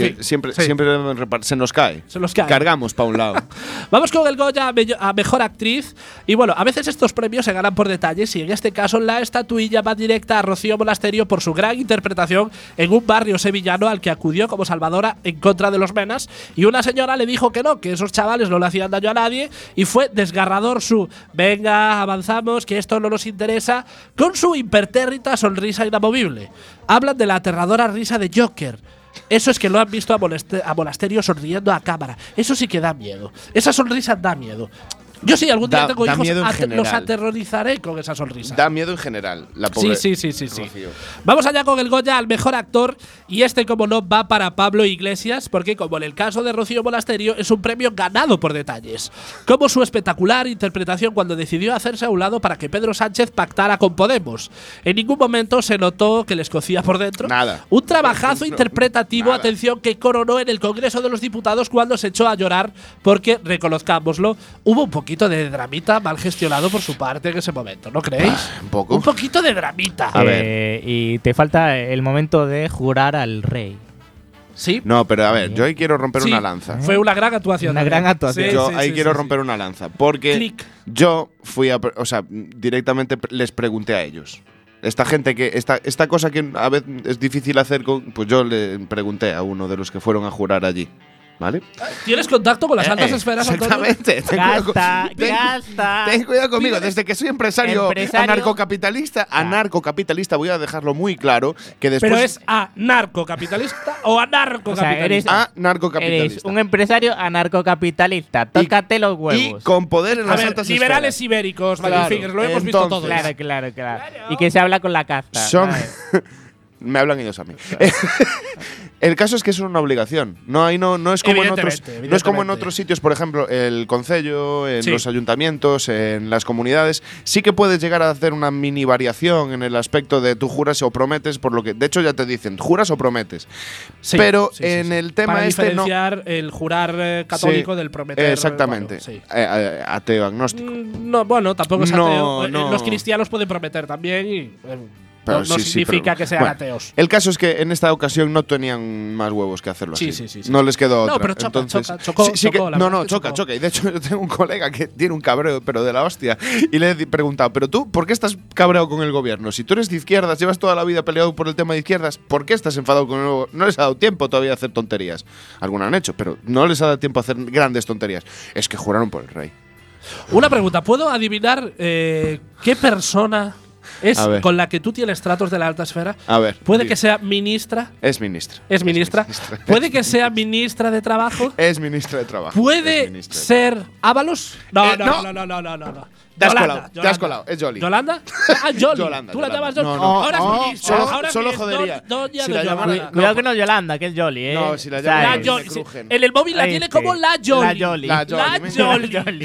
siempre, Sí. siempre repar- se nos cae. Se nos cae. Cargamos para un lado. Vamos con el Goya a, mello- a Mejor Actriz. Y bueno, a veces estos premios se ganan por detalles y en este caso la estatuilla va directa a Rocío Monasterio por su gran interpretación en un barrio sevillano al que acudió como salvadora en contra de los menas y una señora le dijo que no, que esos chavales no le hacían daño a nadie y fue desgarrador su venga, avanzamos, que esto no nos interesa, con su impertérrita sonrisa inamovible. Hablan de la aterradora risa de Joker. Eso es que lo han visto a, Moneste- a Monasterio sonriendo a cámara. Eso sí que da miedo. Esa sonrisa da miedo. Yo sí, algún día Da- tengo da hijos, miedo en ate- los general. aterrorizaré con esa sonrisa. Da miedo en general, la pobre. Sí, sí, sí, sí, sí. Rocío. Vamos allá con el Goya al mejor actor y este, como no, va para Pablo Iglesias porque, como en el caso de Rocío Monasterio, es un premio ganado por detalles, como su espectacular interpretación cuando decidió hacerse a un lado para que Pedro Sánchez pactara con Podemos. En ningún momento se notó que les cocía por dentro. Nada. Un trabajazo No, interpretativo, nada. atención, que coronó en el Congreso de los Diputados cuando se echó a llorar porque, reconozcámoslo, hubo un poquito de dramita mal gestionado por su parte en ese momento, ¿no creéis? Un poco. Un poquito de dramita. A ver. Eh, y te falta el momento de jurar al rey. Sí. No, pero a ver, yo ahí quiero romper Sí, una lanza. Fue una gran actuación. Una también. gran actuación. Sí, Yo sí, ahí sí, quiero sí, romper sí. una lanza. Porque Clic. yo fui a. pre- O sea, directamente pre- les pregunté a ellos. Esta gente que. Esta, esta cosa que a veces es difícil hacer con. Pues yo le pregunté a uno de los que fueron a jurar allí. ¿Vale? ¿Tienes contacto con las altas Eh, esferas, Antonio? Exactamente. Ten cuidado con- Gasta, ten- gasta. Ten cuidado conmigo, desde que soy empresario, Empresario. anarcocapitalista, anarcocapitalista, voy a dejarlo muy claro que después ¿Pero es anarcocapitalista o O sea, anarcocapitalista? eres, a eres narcocapitalista. un empresario anarcocapitalista. Tócate los y huevos. con poder en A las ver, altas liberales esferas. ibéricos, Claro, Magnifiques, lo hemos visto entonces- todos. Claro, claro, claro. Y que se habla con la casta. Son ¿sabes? Me hablan ellos a mí. El caso es que es una obligación. No, ahí no, no es como en otros, Evidentemente, no es como en evidentemente. otros sitios, por ejemplo, el concello, en Sí. los ayuntamientos, en las comunidades. Sí que puedes llegar a hacer una mini variación en el aspecto de tú juras o prometes, por lo que, de hecho, ya te dicen, juras o prometes. Sí, Pero sí, sí, en sí. el tema Para este no. diferenciar el jurar eh, católico Sí, del prometer. Exactamente. bueno, sí. Eh, eh, ateo agnóstico. Mm, No, bueno, tampoco es No, ateo. Eh, no. Los cristianos pueden prometer también y eh, Pero no, no sí, sí, significa pero- que sean bueno, ateos. El caso es que en esta ocasión no tenían más huevos que hacerlo Sí, así. sí, sí, sí. No les quedó No, otra. pero choca, Entonces, choca, chocó, sí, sí que- chocó, la no, verdad no, es que choca, chocó. choca. Y de hecho yo tengo un colega que tiene un cabreo, pero de la hostia. Y le he preguntado, ¿pero tú por qué estás cabreado con el gobierno? Si tú eres de izquierdas, llevas toda la vida peleado por el tema de izquierdas, ¿por qué estás enfadado con el nuevo? No les ha dado tiempo todavía a hacer tonterías. Algunas han hecho, pero no les ha dado tiempo a hacer grandes tonterías. Es que juraron por el rey. Una pregunta, ¿puedo adivinar eh, qué persona es A ver. con la que tú tienes tratos de la alta esfera? A ver. ¿Puede di- que sea ministra? Es ministra. ¿Es ministra? ministra. ¿Puede que sea ministra de Trabajo? Es ministra de Trabajo. ¿Puede Es ministra de ser Ábalos? No, Eh, no, no. no, no, no, no, no, no. Te has Yolanda, colado, te has Yolanda. colado, es Yoli. ¿Yolanda? Ah, Yoli. Yolanda, ¿Tú la Yolanda. llamas Yoli? No, no. Ahora Oh, es ministra. solo- ahora es solo ministra. jodería. Do- Doña Si de la Yolanda. llamara- Cuidado que no es Yolanda, que es Jolly, ¿eh? No, si la O sea, llama- La me Yoli. crujen. En el móvil la Ahí tiene sí. como la Yoli. La Yoli. La Yoli, La me- Yoli. La Yoli.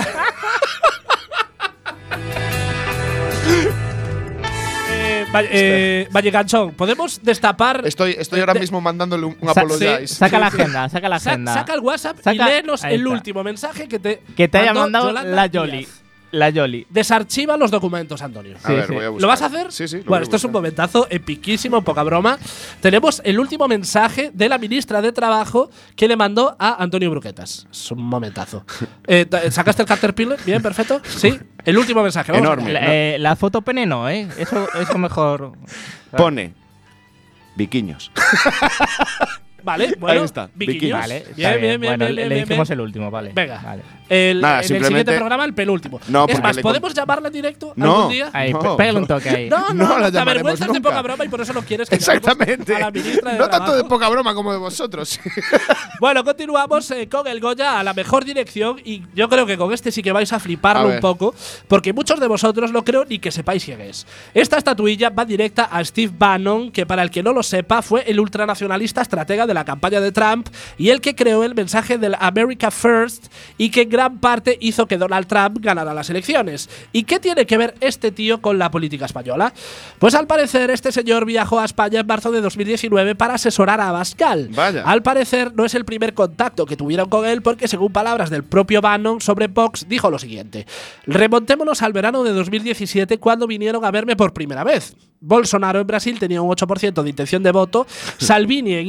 Eh, Va- eh, Valle Ganchón, ¿podemos destapar? Estoy, estoy ahora de- mismo mandándole un, un Sa- apologize. sí, saca la agenda, saca la Sa- agenda. saca el WhatsApp y Saca- léenos ahí el está. último mensaje que te, Que te haya mandó mandado Yolanda la Díaz. Yoli. La Yoli. Desarchiva los documentos, Antonio. A Sí, ver, sí. voy a buscar. ¿Lo vas a hacer? Sí, sí. lo voy Bueno, a esto es un buscar. momentazo epiquísimo, poca broma. Tenemos el último mensaje de la ministra de Trabajo que le mandó a Antonio Bruquetas. Es un momentazo. Eh, ta- ¿Sacaste el Caterpillar? Bien, perfecto. Sí, el último mensaje. Vamos Enorme. allá. La, eh, la foto pene no, ¿eh? Eso, eso mejor. Pone Viquiños. Vale, bueno. Ahí está, Viquiños. Viquiños. Vale, está Bien, bien, bien, Bueno, bien, le, bien, le bien, dijimos bien. el último, vale. Venga. Vale. El, Nada, en el simplemente- siguiente programa, el penúltimo. No, es porque más, le ¿podemos llamarla en directo No. algún día? Ahí, No. pe- pégale un toque ahí. No, no, No la te llamaremos avergüenzas de nunca. poca broma y por eso no quieres que llamemos Exactamente. a la ministra de No tanto de Trabajo. poca broma como de vosotros. Bueno, continuamos eh, con el Goya a la mejor dirección y yo creo que con este sí que vais a fliparlo A un ver. poco porque muchos de vosotros no creo ni que sepáis quién es. Esta estatuilla va directa a Steve Bannon, que para el que no lo sepa fue el ultranacionalista estratega de la campaña de Trump y el que creó el mensaje del America First y que en gran parte hizo que Donald Trump ganara las elecciones. ¿Y qué tiene que ver este tío con la política española? Pues al parecer este señor viajó a España en marzo de dos mil diecinueve para asesorar a Abascal. Vaya. Al parecer no es el primer contacto que tuvieron con él porque según palabras del propio Bannon sobre Vox dijo lo siguiente: remontémonos al verano de dos mil diecisiete cuando vinieron a verme por primera vez. Bolsonaro en Brasil tenía un ocho por ciento de intención de voto, Salvini en Italia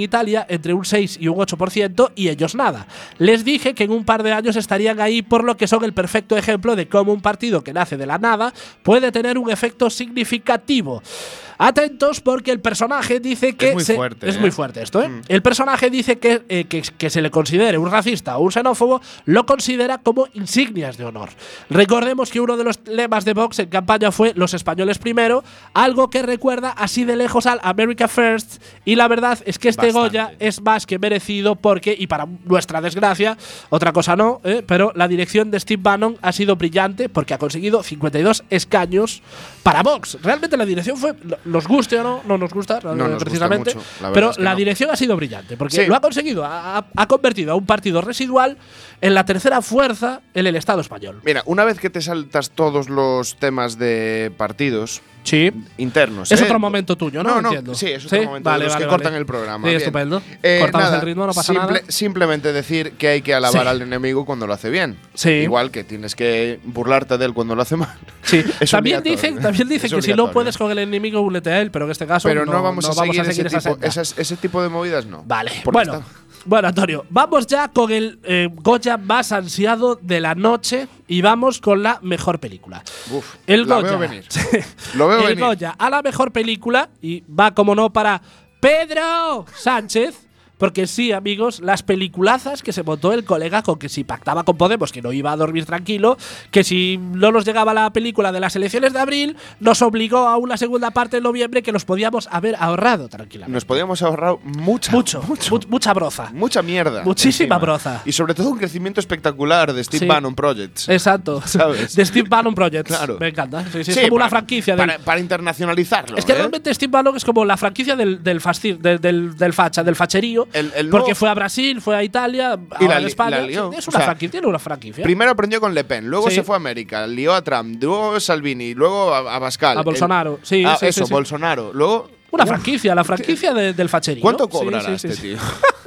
entre un seis y un ocho por ciento y ellos nada. Les dije que en un par de años estarían ahí, por lo que son el perfecto ejemplo de cómo un partido que nace de la nada puede tener un efecto significativo. Atentos, porque el personaje dice que… Es muy se, fuerte, Es ¿eh? muy fuerte esto, ¿eh? Mm. El personaje dice que, eh, que, que se le considere un racista o un xenófobo, lo considera como insignias de honor. Recordemos que uno de los lemas de Vox en campaña fue los españoles primero, algo que recuerda así de lejos al America First, y la verdad es que este Bastante. Goya es más que merecido porque, y para nuestra desgracia, otra cosa no, ¿eh? pero la dirección de Steve Bannon ha sido brillante porque ha conseguido cincuenta y dos escaños para Vox. Realmente la dirección fue… Nos guste o no, no nos gusta, No nos gusta precisamente, mucho, la verdad pero es que la no. dirección ha sido brillante, porque Sí. lo ha conseguido, ha, ha convertido a un partido residual en la tercera fuerza en el Estado español. Mira, una vez que te saltas todos los temas de partidos Sí. internos. Es ¿eh? otro momento tuyo, ¿no? No, no, Entiendo. sí, es otro momento de los que cortan el programa. Sí, Bien. estupendo. Eh, Cortamos nada, el ritmo, no pasa simple- nada. Simplemente decir que hay que alabar Sí. al enemigo cuando lo hace bien. Sí. Igual que tienes que burlarte de él cuando lo hace mal. Sí. Es también obligatorio. dicen, también dicen Es que si no obligatorio. puedes con el enemigo, únete a él, pero en este caso Pero no, no, vamos, no a seguir ese, esa tipo, senda. esas- ese tipo de movidas, no. Vale, Porque bueno, está- bueno, Antonio, vamos ya con el eh, Goya más ansiado de la noche y vamos con la mejor película. Uf, el la Goya. veo venir. Lo veo el venir. Goya a la mejor película y va, como no, para Pedro Sánchez. Porque sí, amigos, las peliculazas que se montó el colega con que si pactaba con Podemos, que no iba a dormir tranquilo, que si no nos llegaba la película de las elecciones de abril, nos obligó a una segunda parte en noviembre que nos podíamos haber ahorrado tranquilamente. Nos podíamos ahorrar mucha, Mucho, mucho, mu- mucha broza. mucha mierda. Muchísima encima. broza. Y sobre todo un crecimiento espectacular de Steve Sí. Bannon Projects. Exacto. ¿Sabes? De Steve Bannon Projects. Claro. Me encanta. Sí, sí, Sí, es como una para- franquicia. Del, Para, para internacionalizarlo. es que ¿eh? realmente Steve Bannon es como la franquicia del, del, fasci- del, del, del facha, del facherío. El- el porque nuevo- fue a Brasil, fue a Italia, Y ahora la en li- España. la lió. Sí, es O una sea, franquicia, tiene una franquicia. Primero aprendió con Le Pen, luego Sí. se fue a América, lió a Trump, luego a Salvini, luego a, a Bascal. A Bolsonaro. Sí, ah, sí, eso, sí, sí. Bolsonaro. Luego. Una franquicia, la franquicia de- del facherío. ¿Cuánto Sí, cobrará sí, sí, este sí. tío?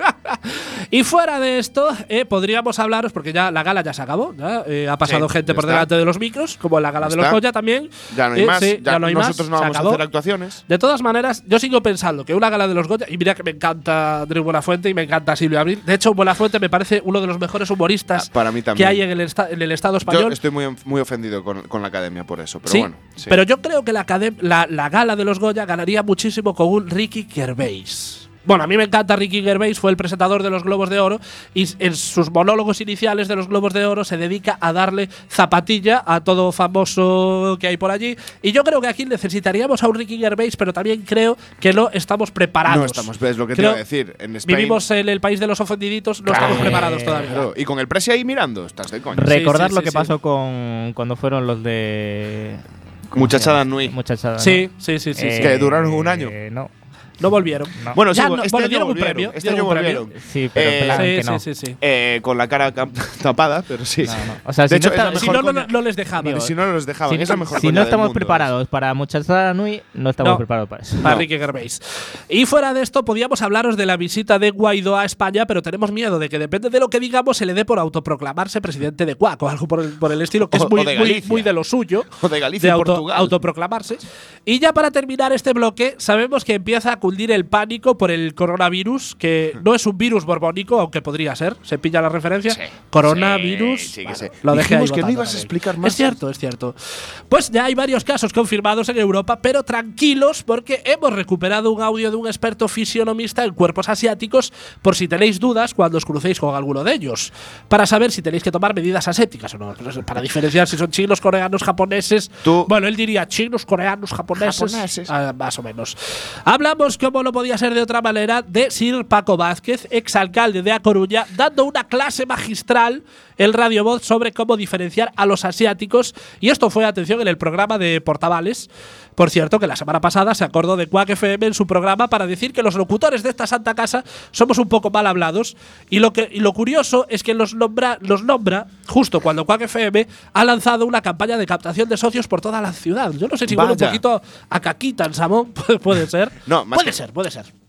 Y fuera de esto, eh, podríamos hablaros, porque ya la gala ya se acabó, ya, eh, ha pasado Sí, gente ya por está. delante de los micros, como en la gala Ya de los está. Goya también. Ya no hay Eh, más. sí, ya ya no hay más, nosotros no se vamos a acabó. hacer actuaciones. De todas maneras, yo sigo pensando que una gala de los Goya, y mira que me encanta Andreu Buenafuente y me encanta Silvia Abril. De hecho, Buenafuente me parece uno de los mejores humoristas Ah, para mí que también. hay en el, esta- en el Estado español. Yo estoy muy, muy ofendido con, con la academia por eso, pero sí, bueno. sí. pero yo creo que la, academ- la, la gala de los Goya ganaría muchísimo con un Ricky Gervais. Bueno, a mí me encanta Ricky Gervais, fue el presentador de los Globos de Oro y en sus monólogos iniciales de los Globos de Oro se dedica a darle zapatilla a todo famoso que hay por allí. Y yo creo que aquí necesitaríamos a un Ricky Gervais, pero también creo que no estamos preparados. No estamos, ves lo que te Creo- iba a decir. En Spain, Vivimos en el país de los ofendiditos, no Claro. estamos preparados todavía. Claro, y con el Presi ahí mirando, estás de coña. Re- Recordar sí, lo sí, que sí. pasó con cuando fueron los de ¿cómo Muchachada se llama? Nui. Muchachada. Sí, ¿no? sí, sí, sí. Eh, sí. Que duraron un año. No. No volvieron. No. Bueno, Ya sí, no- este bueno, año dieron un volvieron, premio, Este dieron año un premio. volvieron. Sí, pero en Eh, plan Sí, que sí, no. sí, sí. Eh, con la cara cam- tapada, pero sí. No, no. O sea, De si hecho, no es la está- Si mejor no, no, coña- no les dejaban. Digo, Si no los dejaban, Si, es la mejor si coña no del estamos mundo, preparados para Muchachada Nui, no estamos No. preparados para eso. Para No. Ricky Gervais. Y fuera de esto, podíamos hablaros de la visita de Guaidó a España, pero tenemos miedo de que depende de lo que digamos se le dé por autoproclamarse presidente de Cuac o algo por el, por el estilo, que O- es muy, o de muy, Galicia. muy de lo suyo. O de Galicia y auto- Portugal. autoproclamarse. Y ya para terminar este bloque, sabemos que empieza a cundir el pánico por el coronavirus, que no es un virus borbónico, aunque podría ser. ¿Se pilla la referencia? Sí. Coronavirus. Sí, sí que Bueno, sí. Lo dejé ahí Dijimos que no botando ibas a también. explicar más. Es cierto, es cierto. Pues ya hay varios casos confirmados en Europa, pero tranquilos porque hemos recuperado un audio de un experto fisionomista en cuerpos asiáticos por si tenéis dudas cuando os crucéis con alguno de ellos, para saber si tenéis que tomar medidas asépticas o no, para diferenciar si son chinos, coreanos, japoneses. Tú- Bueno, él diría chinos, coreanos, japoneses, Japoneses. ah, más o menos. Hablamos, como no podía ser de otra manera, de Sir Paco Vázquez, exalcalde de A Coruña, dando una clase magistral en Radio Voz sobre cómo diferenciar a los asiáticos. Y esto fue, atención, en el programa de Portavales. Por cierto, que la semana pasada se acordó de Quack F M en su programa para decir que los locutores de esta santa casa somos un poco mal hablados. Y lo, que, y lo curioso es que los nombra, los nombra justo cuando Quack F M ha lanzado una campaña de captación de socios por toda la ciudad. Yo no sé si huele un Vaya. poquito a caquita en Samón. Puede ser. No, más puede que- ser, puede ser.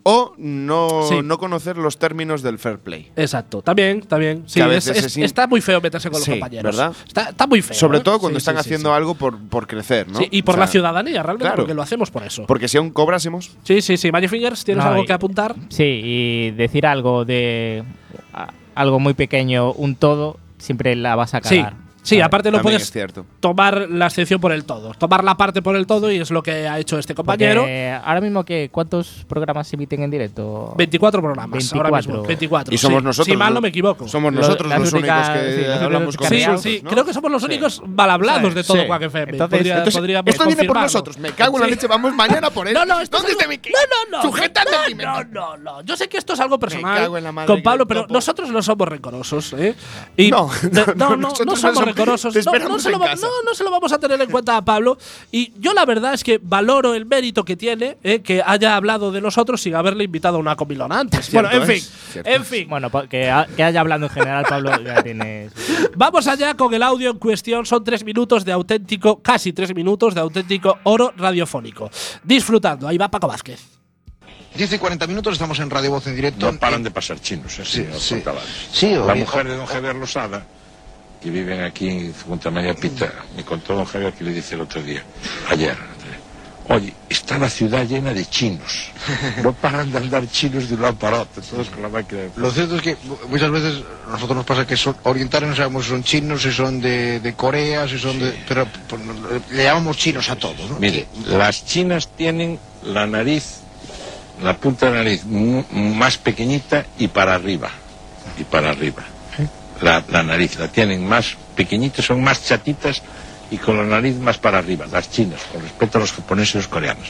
o no, Sí. no conocer los términos del fair play. Exacto, también, también. Sí, Que a es- veces es- es in- está muy feo meterse con los Sí, compañeros. ¿verdad? Está, está muy feo. Sobre ¿eh? todo cuando Sí, están sí, sí, haciendo sí. algo por, por crecer, ¿no? Sí, y por O sea, la ciudadanía, realmente, claro. porque lo hacemos por eso. Porque si aún cobrásemos. Sí, sí, sí. Magic Fingers, ¿tienes No, algo y- que apuntar? Sí, y decir algo de a- algo muy pequeño, un todo, siempre la vas a Sí. cagar. Sí, ¿sabes? aparte no También puedes es cierto. tomar la excepción por el todo. Tomar la parte por el todo y es lo que ha hecho este compañero. Porque ahora mismo, que ¿cuántos programas se emiten en directo? veinticuatro programas ahora mismo. veinticuatro. veinticuatro. Y somos sí. nosotros. Si mal no me equivoco. Somos Lo- nosotros las los únicas- únicos que sí, los hablamos únicos con Sí, cambiados, sí, ¿no? creo que somos los Sí. únicos mal hablados de todo Sí. Quack F M. Entonces- Podría- entonces, podríamos Esto viene por confirmarlo. nosotros. Me cago en la Sí. leche. Vamos mañana por él. No, no, esto ¿Dónde es está algo- mi No, no, no. Sujeta no, centímetro. no, no, no. Yo sé que esto es algo personal cago en la madre con que Pablo, me pero topo. nosotros no somos rencorosos, ¿eh? Y No, de- no, no, no, nosotros no no somos somos- rencorosos. te No, no esperamos se lo en va- casa. no, no se lo vamos a tener en cuenta a Pablo. Y yo la verdad es que valoro el mérito que tiene, ¿eh? Que haya hablado de nosotros sin haberle invitado a una comilona antes. Cierto bueno, en es, fin, cierto en es. fin. Bueno, pa- que, ha- que haya hablando en general, Pablo, ya tienes. Vamos allá con el audio en cuestión. Son tres minutos de auténtico, casi tres minutos de auténtico oro radiofónico. Disfrutando. Ahí va Paco Vázquez. diez y cuarenta minutos estamos en Radio Voz en directo. No paran de pasar chinos, ¿eh, Sí, señor sí. Fontavares? Sí, La obvio. mujer de don Javier Losada, que viven aquí junto a María Pita, me contó don Javier que le dice el otro día, ayer, oye, está la ciudad llena de chinos. No paran de andar chinos de un lado para otro, todos con la máquina de Lo cierto es que muchas veces a nosotros nos pasa que son orientales, no sabemos si son chinos, si son de, de Corea, si son de. Pero pues, le llamamos chinos a todos, ¿no? Mire, las chinas tienen la nariz, la punta de la nariz mu- más pequeñita y para arriba. Y para arriba. La, la nariz la tienen más pequeñita, son más chatitas y con la nariz más para arriba, las chinas, con respecto a los japoneses y los coreanos.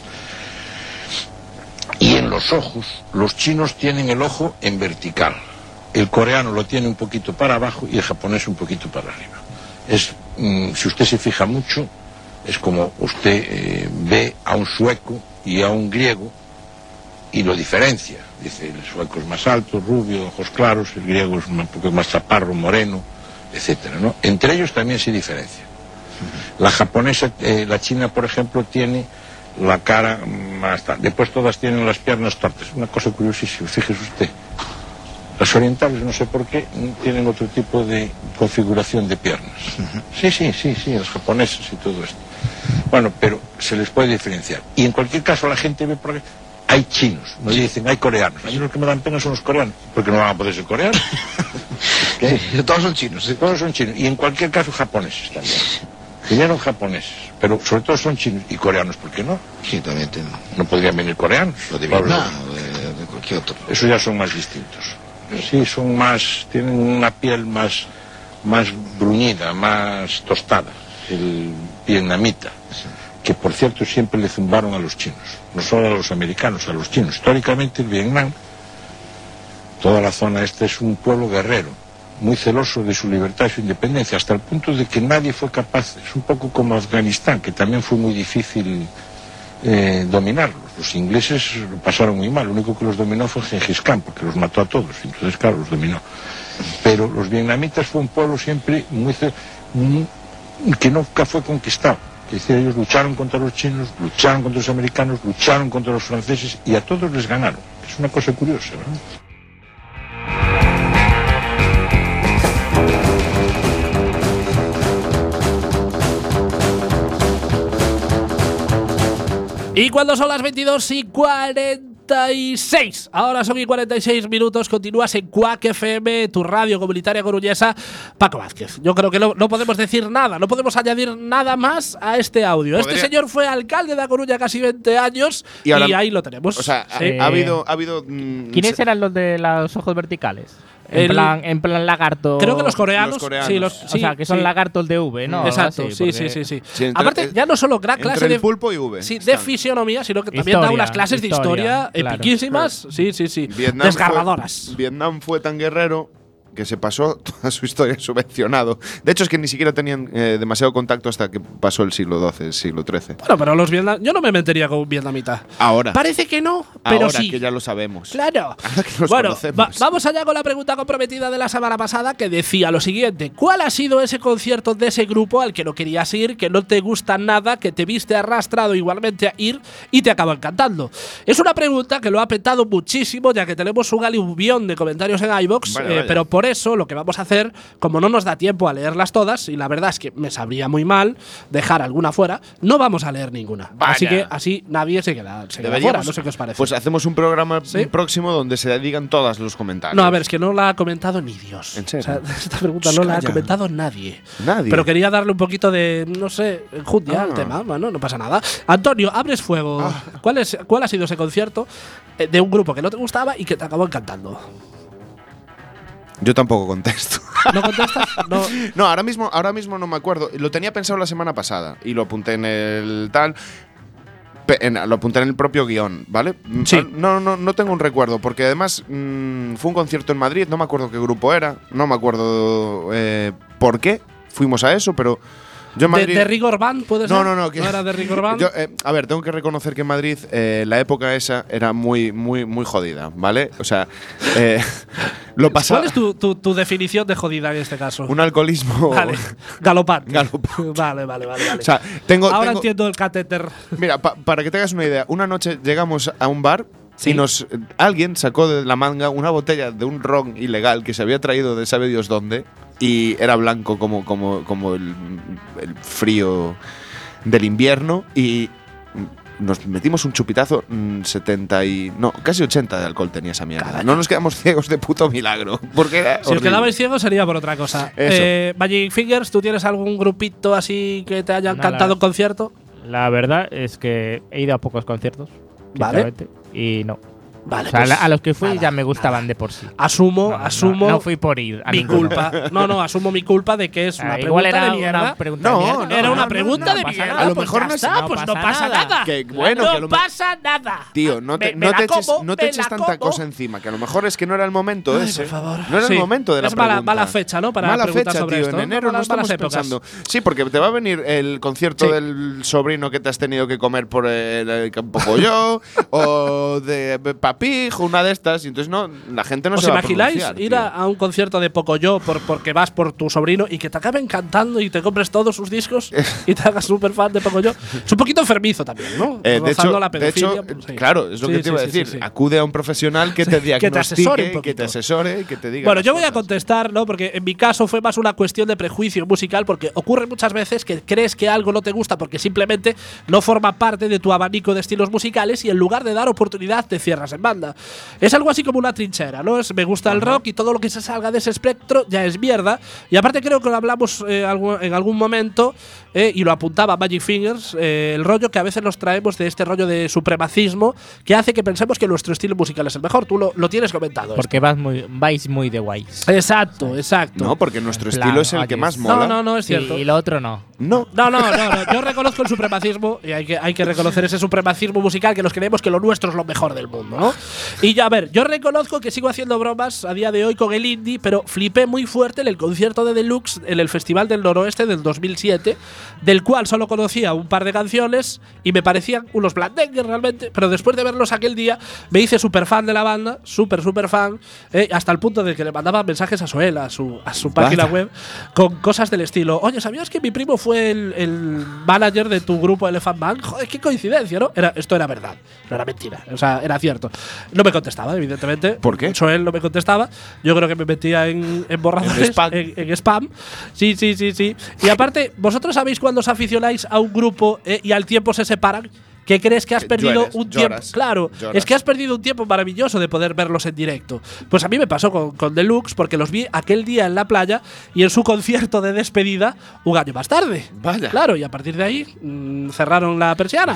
Y en los ojos, los chinos tienen el ojo en vertical. El coreano lo tiene un poquito para abajo y el japonés un poquito para arriba. Es, mm, si usted se fija mucho, es como usted eh, ve a un sueco y a un griego y lo diferencia. Dice, el sueco es más alto, rubio, ojos claros, el griego es un poco más chaparro, moreno, etcétera, ¿no? Entre ellos también se diferencia. La japonesa, eh, la china, por ejemplo, tiene la cara más tal. Después todas tienen las piernas tortas. Una cosa curiosísima, fíjese usted. Las orientales, no sé por qué, tienen otro tipo de configuración de piernas. Sí, sí, sí, sí, los japoneses y todo esto. Bueno, pero se les puede diferenciar. Y en cualquier caso la gente ve por ahí, hay chinos, no dicen hay coreanos. A mí los que me dan pena son los coreanos, porque no van a poder ser coreanos. ¿Qué? Sí, todos son chinos. Sí. Todos son chinos. Y en cualquier caso japoneses también. Vinieron japoneses, pero sobre todo son chinos y coreanos, ¿por qué no? Sí, también tienen. No podrían venir coreanos. Lo de Pablo. Vietnam, o de, de cualquier otro. Eso ya son más distintos. Sí, son más, tienen una piel más, más bruñida, más tostada. El vietnamita, que por cierto siempre le zumbaron a los chinos, no solo a los americanos, a los chinos. Históricamente el Vietnam, toda la zona esta es un pueblo guerrero, muy celoso de su libertad y su independencia, hasta el punto de que nadie fue capaz, es un poco como Afganistán, que también fue muy difícil eh, dominarlos. Los ingleses lo pasaron muy mal, lo único que los dominó fue Gengis Khan, porque los mató a todos, entonces claro, los dominó. Pero los vietnamitas fue un pueblo siempre muy, ce- muy que nunca fue conquistado. Es decir, ellos lucharon contra los chinos, lucharon contra los americanos, lucharon contra los franceses y a todos les ganaron. Es una cosa curiosa, ¿verdad? Y cuando son las veintidós y cuarenta y seis, ahora son y cuarenta y seis minutos, continúas en Quack F M, tu radio comunitaria coruñesa. Paco Vázquez, yo creo que no, no podemos decir nada, no podemos añadir nada más a este audio. Podría- Este señor fue alcalde de A Coruña casi veinte años y, Y ahora- ahí lo tenemos. O sea, ha, Sí. ha habido. Ha habido mm, ¿Quiénes se- eran los de los ojos verticales? En, El- plan, en plan lagarto. Creo que los coreanos. Los coreanos. Sí, los, O sí, sea, que son sí. lagartos de V, ¿no? Exacto, Algo así, sí, sí, porque- sí, sí. Sí, entre- Aparte, ya no solo gran entre clase el de pulpo y V. Sí, de están. fisionomía, sino que también Historia, da unas clases de historia, historia claro. epiquísimas. Sí, sí, sí. Vietnam Desgarradoras. Fue, Vietnam fue tan guerrero que se pasó toda su historia subvencionado. De hecho, es que ni siquiera tenían eh, demasiado contacto hasta que pasó el siglo doce, el siglo trece. Bueno, pero los vietnam… Yo no me metería con un vietnamita. Ahora. Parece que no, pero Ahora sí. que ya lo sabemos. Claro. Ahora que los bueno, conocemos. va- vamos allá con la pregunta comprometida de la semana pasada que decía lo siguiente. ¿Cuál ha sido ese concierto de ese grupo al que no querías ir, que no te gusta nada, que te viste arrastrado igualmente a ir y te acabó encantando? Es una pregunta que lo ha petado muchísimo, ya que tenemos un aluvión de comentarios en iVoox, Vaya, eh, vaya. pero por eso lo que vamos a hacer, como no nos da tiempo a leerlas todas, y la verdad es que me sabría muy mal dejar alguna fuera, no vamos a leer ninguna. Vaya. Así que así nadie se queda, se queda Deberíamos- fuera, no sé qué os parece. Pues hacemos un programa ¿Sí? próximo donde se digan todos los comentarios. No, a ver, es que no la ha comentado ni Dios. ¿En serio? O sea, esta pregunta no la ha Calla. comentado nadie. Nadie. Pero quería darle un poquito de, no sé, enjundia al Ah. tema. Bueno, no pasa nada. Antonio, abres fuego. Ah. ¿Cuál, es, ¿Cuál ha sido ese concierto eh, de un grupo que no te gustaba y que te acabó encantando? Yo tampoco contesto. ¿No contestas? No. No, ahora mismo, ahora mismo no me acuerdo. Lo tenía pensado la semana pasada y lo apunté en el tal. pe- en- lo apunté en el propio guión, ¿vale? Mm, Sí. No, no, no tengo un recuerdo, porque además mm, fue un concierto en Madrid, no me acuerdo qué grupo era, no me acuerdo eh, por qué fuimos a eso, pero yo en ¿De, Madrid. de Rigor Band puede No, ser? no, no. que- ¿No era de Rigor Band? Yo, eh, a ver, tengo que reconocer que en Madrid eh, la época esa era muy, muy, muy jodida, ¿vale? O sea, eh, lo pasaba. ¿Cuál es tu, tu, tu definición de jodida en este caso? Un alcoholismo. Vale. Galopante. Galopante. Vale, vale, vale. vale. O sea, tengo. Ahora tengo- entiendo el catéter. Mira, pa- para que te hagas una idea, una noche llegamos a un bar Sí. y nos alguien sacó de la manga una botella de un ron ilegal que se había traído de sabe Dios dónde y era blanco como, como, como el, el frío del invierno y nos metimos un chupitazo, mm, setenta y… no, casi ochenta de alcohol tenía esa mierda. No nos quedamos ciegos de puto milagro. Porque era Si os horrible. quedabais ciegos sería por otra cosa. Eso. Eh, Magic Fingers, ¿tú tienes algún grupito así que te haya Nada. encantado en concierto? La verdad es que he ido a pocos conciertos. Vale. sinceramente, Y no. Vale, O sea, pues a los que fui nada, ya me gustaban nada. de por sí. Asumo, No, no, asumo No, no fui por ir a mi ninguno. culpa. No, no, asumo mi culpa de que es Ah, una igual pregunta era de mierda. una pregunta No, de mierda. no, Era no, una no, pregunta no de pasa mierda. nada. A lo Pues mejor ya no es- está, no pues no pasa pasa nada. nada. Que bueno, no que a lo me- pasa nada. Tío, no te, Me- me no la te eches, como, no te me eches la tanta como. cosa encima, que a lo mejor es que no era el momento Ay, ese. por favor. No era Sí. el momento de la Es mala- pregunta. mala fecha, ¿no? Para mala preguntar fecha, sobre tío. esto, En ¿no? enero no Malas- malas estamos épocas. pensando. Sí, porque te va a venir el concierto Sí. del sobrino que te has tenido que comer por el, el Campo Colló o de Papij, una de estas, y entonces no, la gente no ¿Os se va a imagináis pronunciar, ir tío. a, a un concierto de Pocoyo por, porque vas por tu sobrino y que te acabe encantando y te compres todos sus discos y te hagas súper fan de Pocoyo? Es un poquito enfermizo también, ¿no? Eh, de, Rozando hecho, la de pedofilia, hecho, pues, sí. claro, es lo Sí, que te sí, iba a sí, decir. sí, sí. Acude a un profesional que te Que te asesore un diagnostique, que poquito. te asesore y que te diga. Bueno, las yo voy a cosas. contestar, ¿no? Porque en mi caso fue más una cuestión de prejuicio musical, porque ocurre muchas veces que crees que algo no te gusta porque simplemente no forma parte de tu abanico de estilos musicales y en lugar de dar oportunidad te cierras en banda. Es algo así como una trinchera, ¿no? Es, me gusta el rock y todo lo que se salga de ese espectro ya es mierda. Y aparte creo que lo hablamos eh, algu- en algún momento eh, y lo apuntaba Magic Fingers, eh, el rollo que a veces nos traemos de este rollo de supremacismo que hace que pensemos que nuestro estilo musical es el mejor. Tú lo, lo tienes comentado. Porque vas muy, vais muy de guays. Exacto, exacto. No, porque nuestro En estilo plan, es el que oye, más no, mola. No, no, no, es Sí, cierto. y lo otro no. No. No, no, no, no. Yo reconozco el supremacismo y hay que, hay que reconocer ese supremacismo musical que nos creemos que lo nuestro es lo mejor del mundo, ¿no? Y ya, a ver, yo reconozco que sigo haciendo bromas a día de hoy con el indie, pero flipé muy fuerte en el concierto de Deluxe en el Festival del Noroeste del dos mil siete, del cual solo conocía un par de canciones y me parecían unos blandengues realmente, pero después de verlos aquel día me hice súper fan de la banda, súper, súper fan, eh, hasta el punto de que le mandaba mensajes a Soel, a su, a su página Vaya. web, con cosas del estilo: oye, ¿sabías que mi primo fue el, el manager de tu grupo Elephant Man? Joder, qué coincidencia, ¿no? Era, esto era verdad, no era mentira, o sea, era cierto. No me contestaba, evidentemente. ¿Por qué? Soel no me contestaba. Yo creo que me metía en, en borradores, En spam. en, en spam. Sí, sí, sí, sí. Y aparte, ¿vosotros sabéis cuando os aficionáis a un grupo eh, y al tiempo se separan? ¿Que crees que has Que perdido llores, un tiempo? lloras, Claro, lloras. es que has perdido un tiempo maravilloso de poder verlos en directo. Pues a mí me pasó con, con Deluxe porque los vi aquel día en la playa y en su concierto de despedida un año más tarde. Vaya. Claro, y a partir de ahí mmm, cerraron la persiana.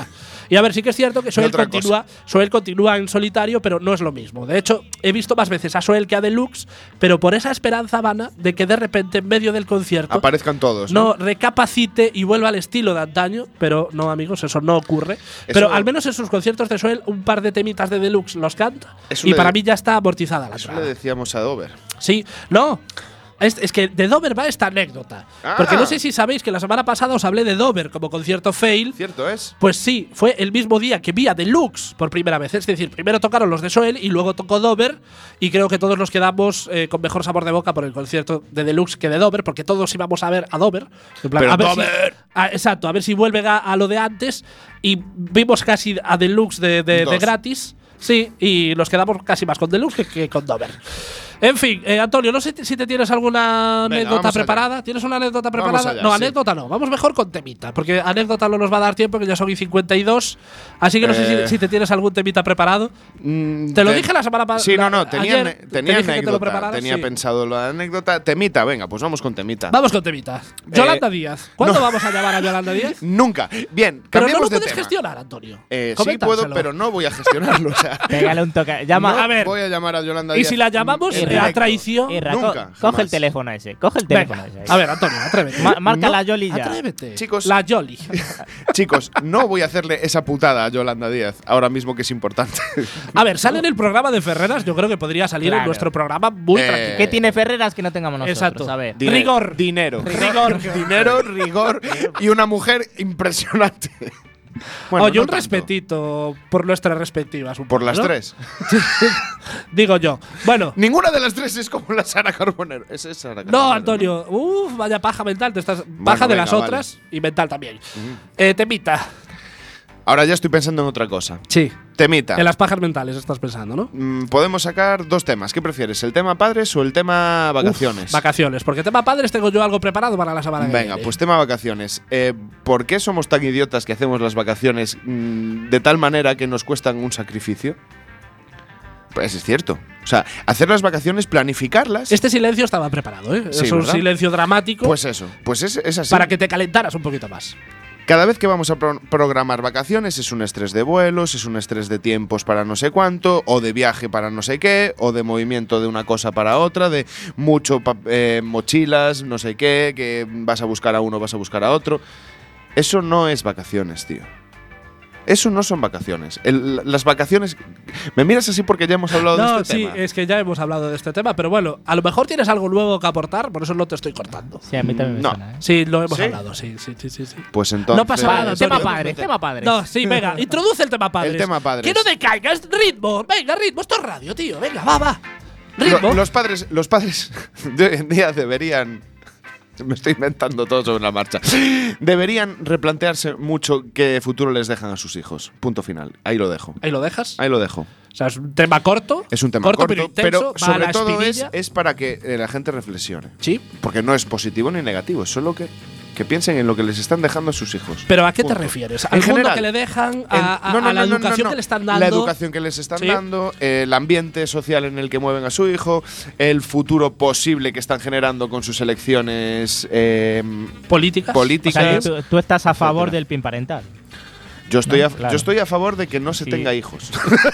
Y a ver, sí que es cierto que Soel otra continúa, Soel continúa en solitario, pero no es lo mismo. De hecho, he visto más veces a Soel que a Deluxe, pero por esa esperanza vana de que de repente en medio del concierto Aparezcan todos. no ¿no? recapacite y vuelva al estilo de antaño, pero no, amigos, eso no ocurre. Pero al menos en sus conciertos de Soel, un par de temitas de Deluxe los canta Eso y le- para mí ya está amortizada la Eso entrada. le decíamos a Dover. Sí, no. Es, es que de Dover va esta anécdota. Ah. Porque no sé si sabéis que la semana pasada os hablé de Dover como concierto fail. ¿Cierto es? Pues sí, fue el mismo día que vi a Deluxe por primera vez. Es decir, primero tocaron los de Soel y luego tocó Dover. Y creo que todos nos quedamos eh, con mejor sabor de boca por el concierto de Deluxe que de Dover, porque todos íbamos a ver a Dover. En plan, Pero a ver Dover. Si, a- exacto, a ver si vuelven a, a lo de antes. Y vimos casi a Deluxe de, de, de Dos. gratis. Sí, y nos quedamos casi más con Deluxe que, que con Dover. En fin, eh, Antonio, no sé si te tienes alguna Venga, anécdota vamos allá. preparada. ¿Tienes una anécdota Vamos preparada? allá, no, sí. anécdota no. Vamos mejor con temita, porque anécdota no nos va a dar tiempo, que ya son y cincuenta y dos. Así que no sé Eh. si, si te tienes algún temita preparado. Mm, Te lo te- dije la semana pasada. Sí, no, no, tenía, ayer ane- te tenía dije que te lo anécdota. prepararas, tenía sí. pensado la anécdota. Temita, venga, pues vamos con temita. Vamos con temita. Yolanda Díaz. ¿Cuándo no. vamos a llamar a Yolanda Díaz? Nunca. Bien, Pero no cambiemos lo de puedes tema. gestionar, Antonio. Eh, sí Coméntaselo. puedo, pero no voy a gestionarlo. O sea, Pégale un toque. Llama. no a ver. voy a llamar a Yolanda Y Díaz. si la llamamos en eh, a directo. traición. Irra, co- Nunca, coge jamás. el teléfono ese. Coge el teléfono Venga, ese. a ver, Antonio, atrévete. Ma- marca No. la Yoli ya. Atrévete. Chicos. La Yoli. Chicos, no voy a hacerle esa putada a Yolanda Díaz ahora mismo, que es importante. A ver, sale en el programa de Ferreras. Yo creo que podría salir en Claro. nuestro programa muy Eh, tranquilo. ¿Qué tiene Ferreras que no tengamos nosotros? Exacto. A ver. Di- Rigor. Dinero. Rigor. Dinero, rigor y una mujer impresionante. Bueno, Oye, no un tanto. respetito por nuestras respectivas. un Por poco, las ¿no? tres. Digo yo. Bueno. Ninguna de las tres es como la Sara Carbonero. Esa es Sara Carbonero. No, Antonio. Uf, vaya paja mental. Te estás paja de venga, las vale. otras y mental también. Eh, temita. Ahora ya estoy pensando en otra cosa. Sí. Temita. En las pajas mentales estás pensando, ¿no? Mm, Podemos sacar dos temas. ¿Qué prefieres? ¿El tema padres o el tema vacaciones? Uf, vacaciones. Porque tema padres tengo yo algo preparado para la semana que Venga, viene. pues tema vacaciones. Eh, ¿Por qué somos tan idiotas que hacemos las vacaciones mm, de tal manera que nos cuestan un sacrificio? Pues es cierto. O sea, hacer las vacaciones, planificarlas. Este silencio estaba preparado, ¿eh? Sí, es un ¿verdad? silencio dramático Pues eso, pues es, es así. para que te calentaras un poquito más. Cada vez que vamos a pro- programar vacaciones es un estrés de vuelos, es un estrés de tiempos para no sé cuánto, o de viaje para no sé qué, o de movimiento de una cosa para otra, de mucho pa- eh, mochilas, no sé qué, que vas a buscar a uno, vas a buscar a otro. Eso no es vacaciones, tío. Eso no son vacaciones. El- las vacaciones… Me miras así porque ya hemos hablado No, de este sí, tema. es que ya hemos hablado de este tema, pero bueno, a lo mejor tienes algo nuevo que aportar, por eso no te estoy cortando. Sí, a mí también me No. suena, ¿eh? Sí, lo hemos ¿Sí? hablado, sí, sí, sí, sí. sí. Pues entonces… No pasa nada, Vale, Antonio. tema padre, tema padre. No, sí, venga, introduce el tema padres. El tema padres. Que no decaigas, ritmo, venga, ritmo, esto es radio, tío, venga, va, va. Ritmo. Lo- los padres, los padres de hoy en día deberían… Me estoy inventando todo sobre la marcha. Deberían replantearse mucho qué futuro les dejan a sus hijos. Punto final. Ahí lo dejo. Ahí lo dejas. Ahí lo dejo. O sea, es un tema corto. Es un tema corto, corto, pero intenso, va a sobre la todo es, espinilla. es para que eh, la gente reflexione. Sí. Porque no es positivo ni negativo, es solo que, que piensen en lo que les están dejando a sus hijos. Pero ¿a qué te Punto. refieres? En ¿Al mundo general, que le dejan? En- ¿A, a- no, no, a la no, no, educación no. que le están dando? La educación que les están Sí. dando, eh, el ambiente social en el que mueven a su hijo, el futuro posible que están generando con sus elecciones eh, ¿Políticas? O políticas. sea, que tú, tú estás a favor etcétera. del PIN parental. Yo estoy, No, a, claro. yo estoy a favor de que no se Sí. tenga hijos.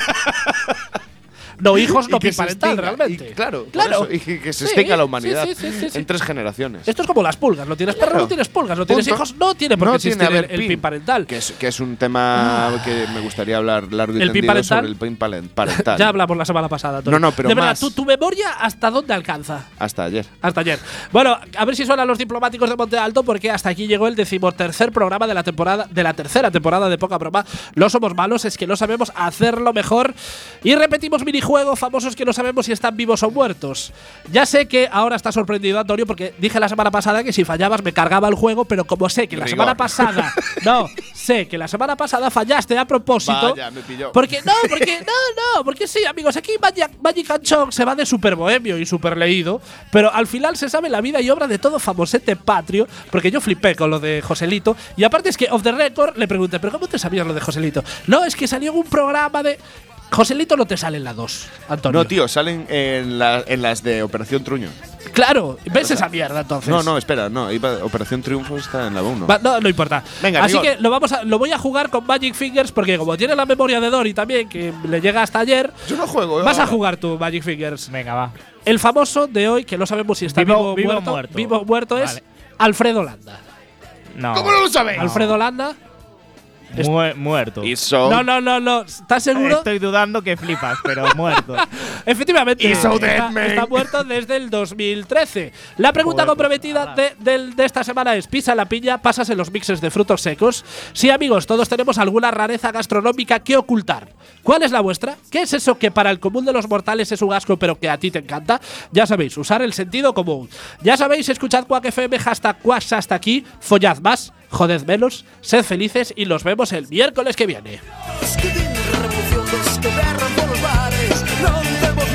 No, hijos no Y que pin se parental, extinga. realmente. Y claro, por claro. eso, y que, que se Sí, extinga la sí, humanidad sí, sí, sí, sí. en tres generaciones. Esto es como las pulgas. ¿No tienes perro? Claro. No tienes pulgas. ¿No tienes Punto. hijos? No tiene por qué No existir tiene, a ver, el, el pin. pin parental. Que es, que es un tema que me gustaría hablar largo y ¿El pin tendido parental? sobre el pin palen- parental. Ya hablamos la semana pasada, Antonio. No, no, pero De verdad, más. ¿tu, tu memoria hasta dónde alcanza? Hasta ayer. Hasta ayer. Bueno, a ver si suenan los diplomáticos de Monte Alto, porque hasta aquí llegó el decimotercer programa de la temporada, de la tercera temporada de Poca Broma. No somos malos, es que no sabemos hacerlo mejor. Y repetimos minijuegos famosos que no sabemos si están vivos o muertos. Ya sé que ahora está sorprendido, Antonio, porque dije la semana pasada que si fallabas me cargaba el juego, pero como sé que la Rigor. semana pasada. No, sé que la semana pasada fallaste a propósito. Vaya, me pilló. Porque no, porque no, no, porque sí, amigos, aquí Magic, Magic and Chong se va de super bohemio y super leído, pero al final se sabe la vida y obra de todo famosete patrio, porque yo flipé con lo de Joselito, y aparte es que off the record le pregunté, ¿pero cómo te sabías lo de Joselito? No, es que salió en un programa de… Joselito no te sale en la dos, Antonio. No, tío, salen en, la- en las de Operación Truño. Claro, ves esa mierda entonces. No, no, espera, no. iba- Operación Triunfo está en la uno. Va- no, no importa. Venga, Así Rigor. que lo vamos a, lo voy a jugar con Magic Fingers porque como tiene la memoria de Dory también, que le llega hasta ayer, Yo no juego, ¿eh? vas a ahora. jugar tú, Magic Fingers. Venga, va. El famoso de hoy, que no sabemos si está Vivo- vivo, o vivo o muerto, muerto. vivo o muerto es Vale. Alfredo Landa. No. ¿Cómo no lo sabéis? Alfredo Landa. Mu- muerto. Y so- No, no, no, no. ¿Estás seguro? Estoy dudando que flipas, pero muerto. Efectivamente, Y so está, dead, man. está muerto desde el dos mil trece. La pregunta Joder, comprometida de, del- de esta semana es: ¿pisa la piña? ¿Pasas en los mixes de frutos secos? Sí, amigos, todos tenemos alguna rareza gastronómica que ocultar. ¿Cuál es la vuestra? ¿Qué es eso que para el común de los mortales es un asco pero que a ti te encanta? Ya sabéis, usar el sentido común. Ya sabéis, escuchad Quack F M, hashtag Quack hasta aquí, follad más, joded menos, sed felices y nos vemos el miércoles que viene. Que tiene revolución, los que berran por los bares, no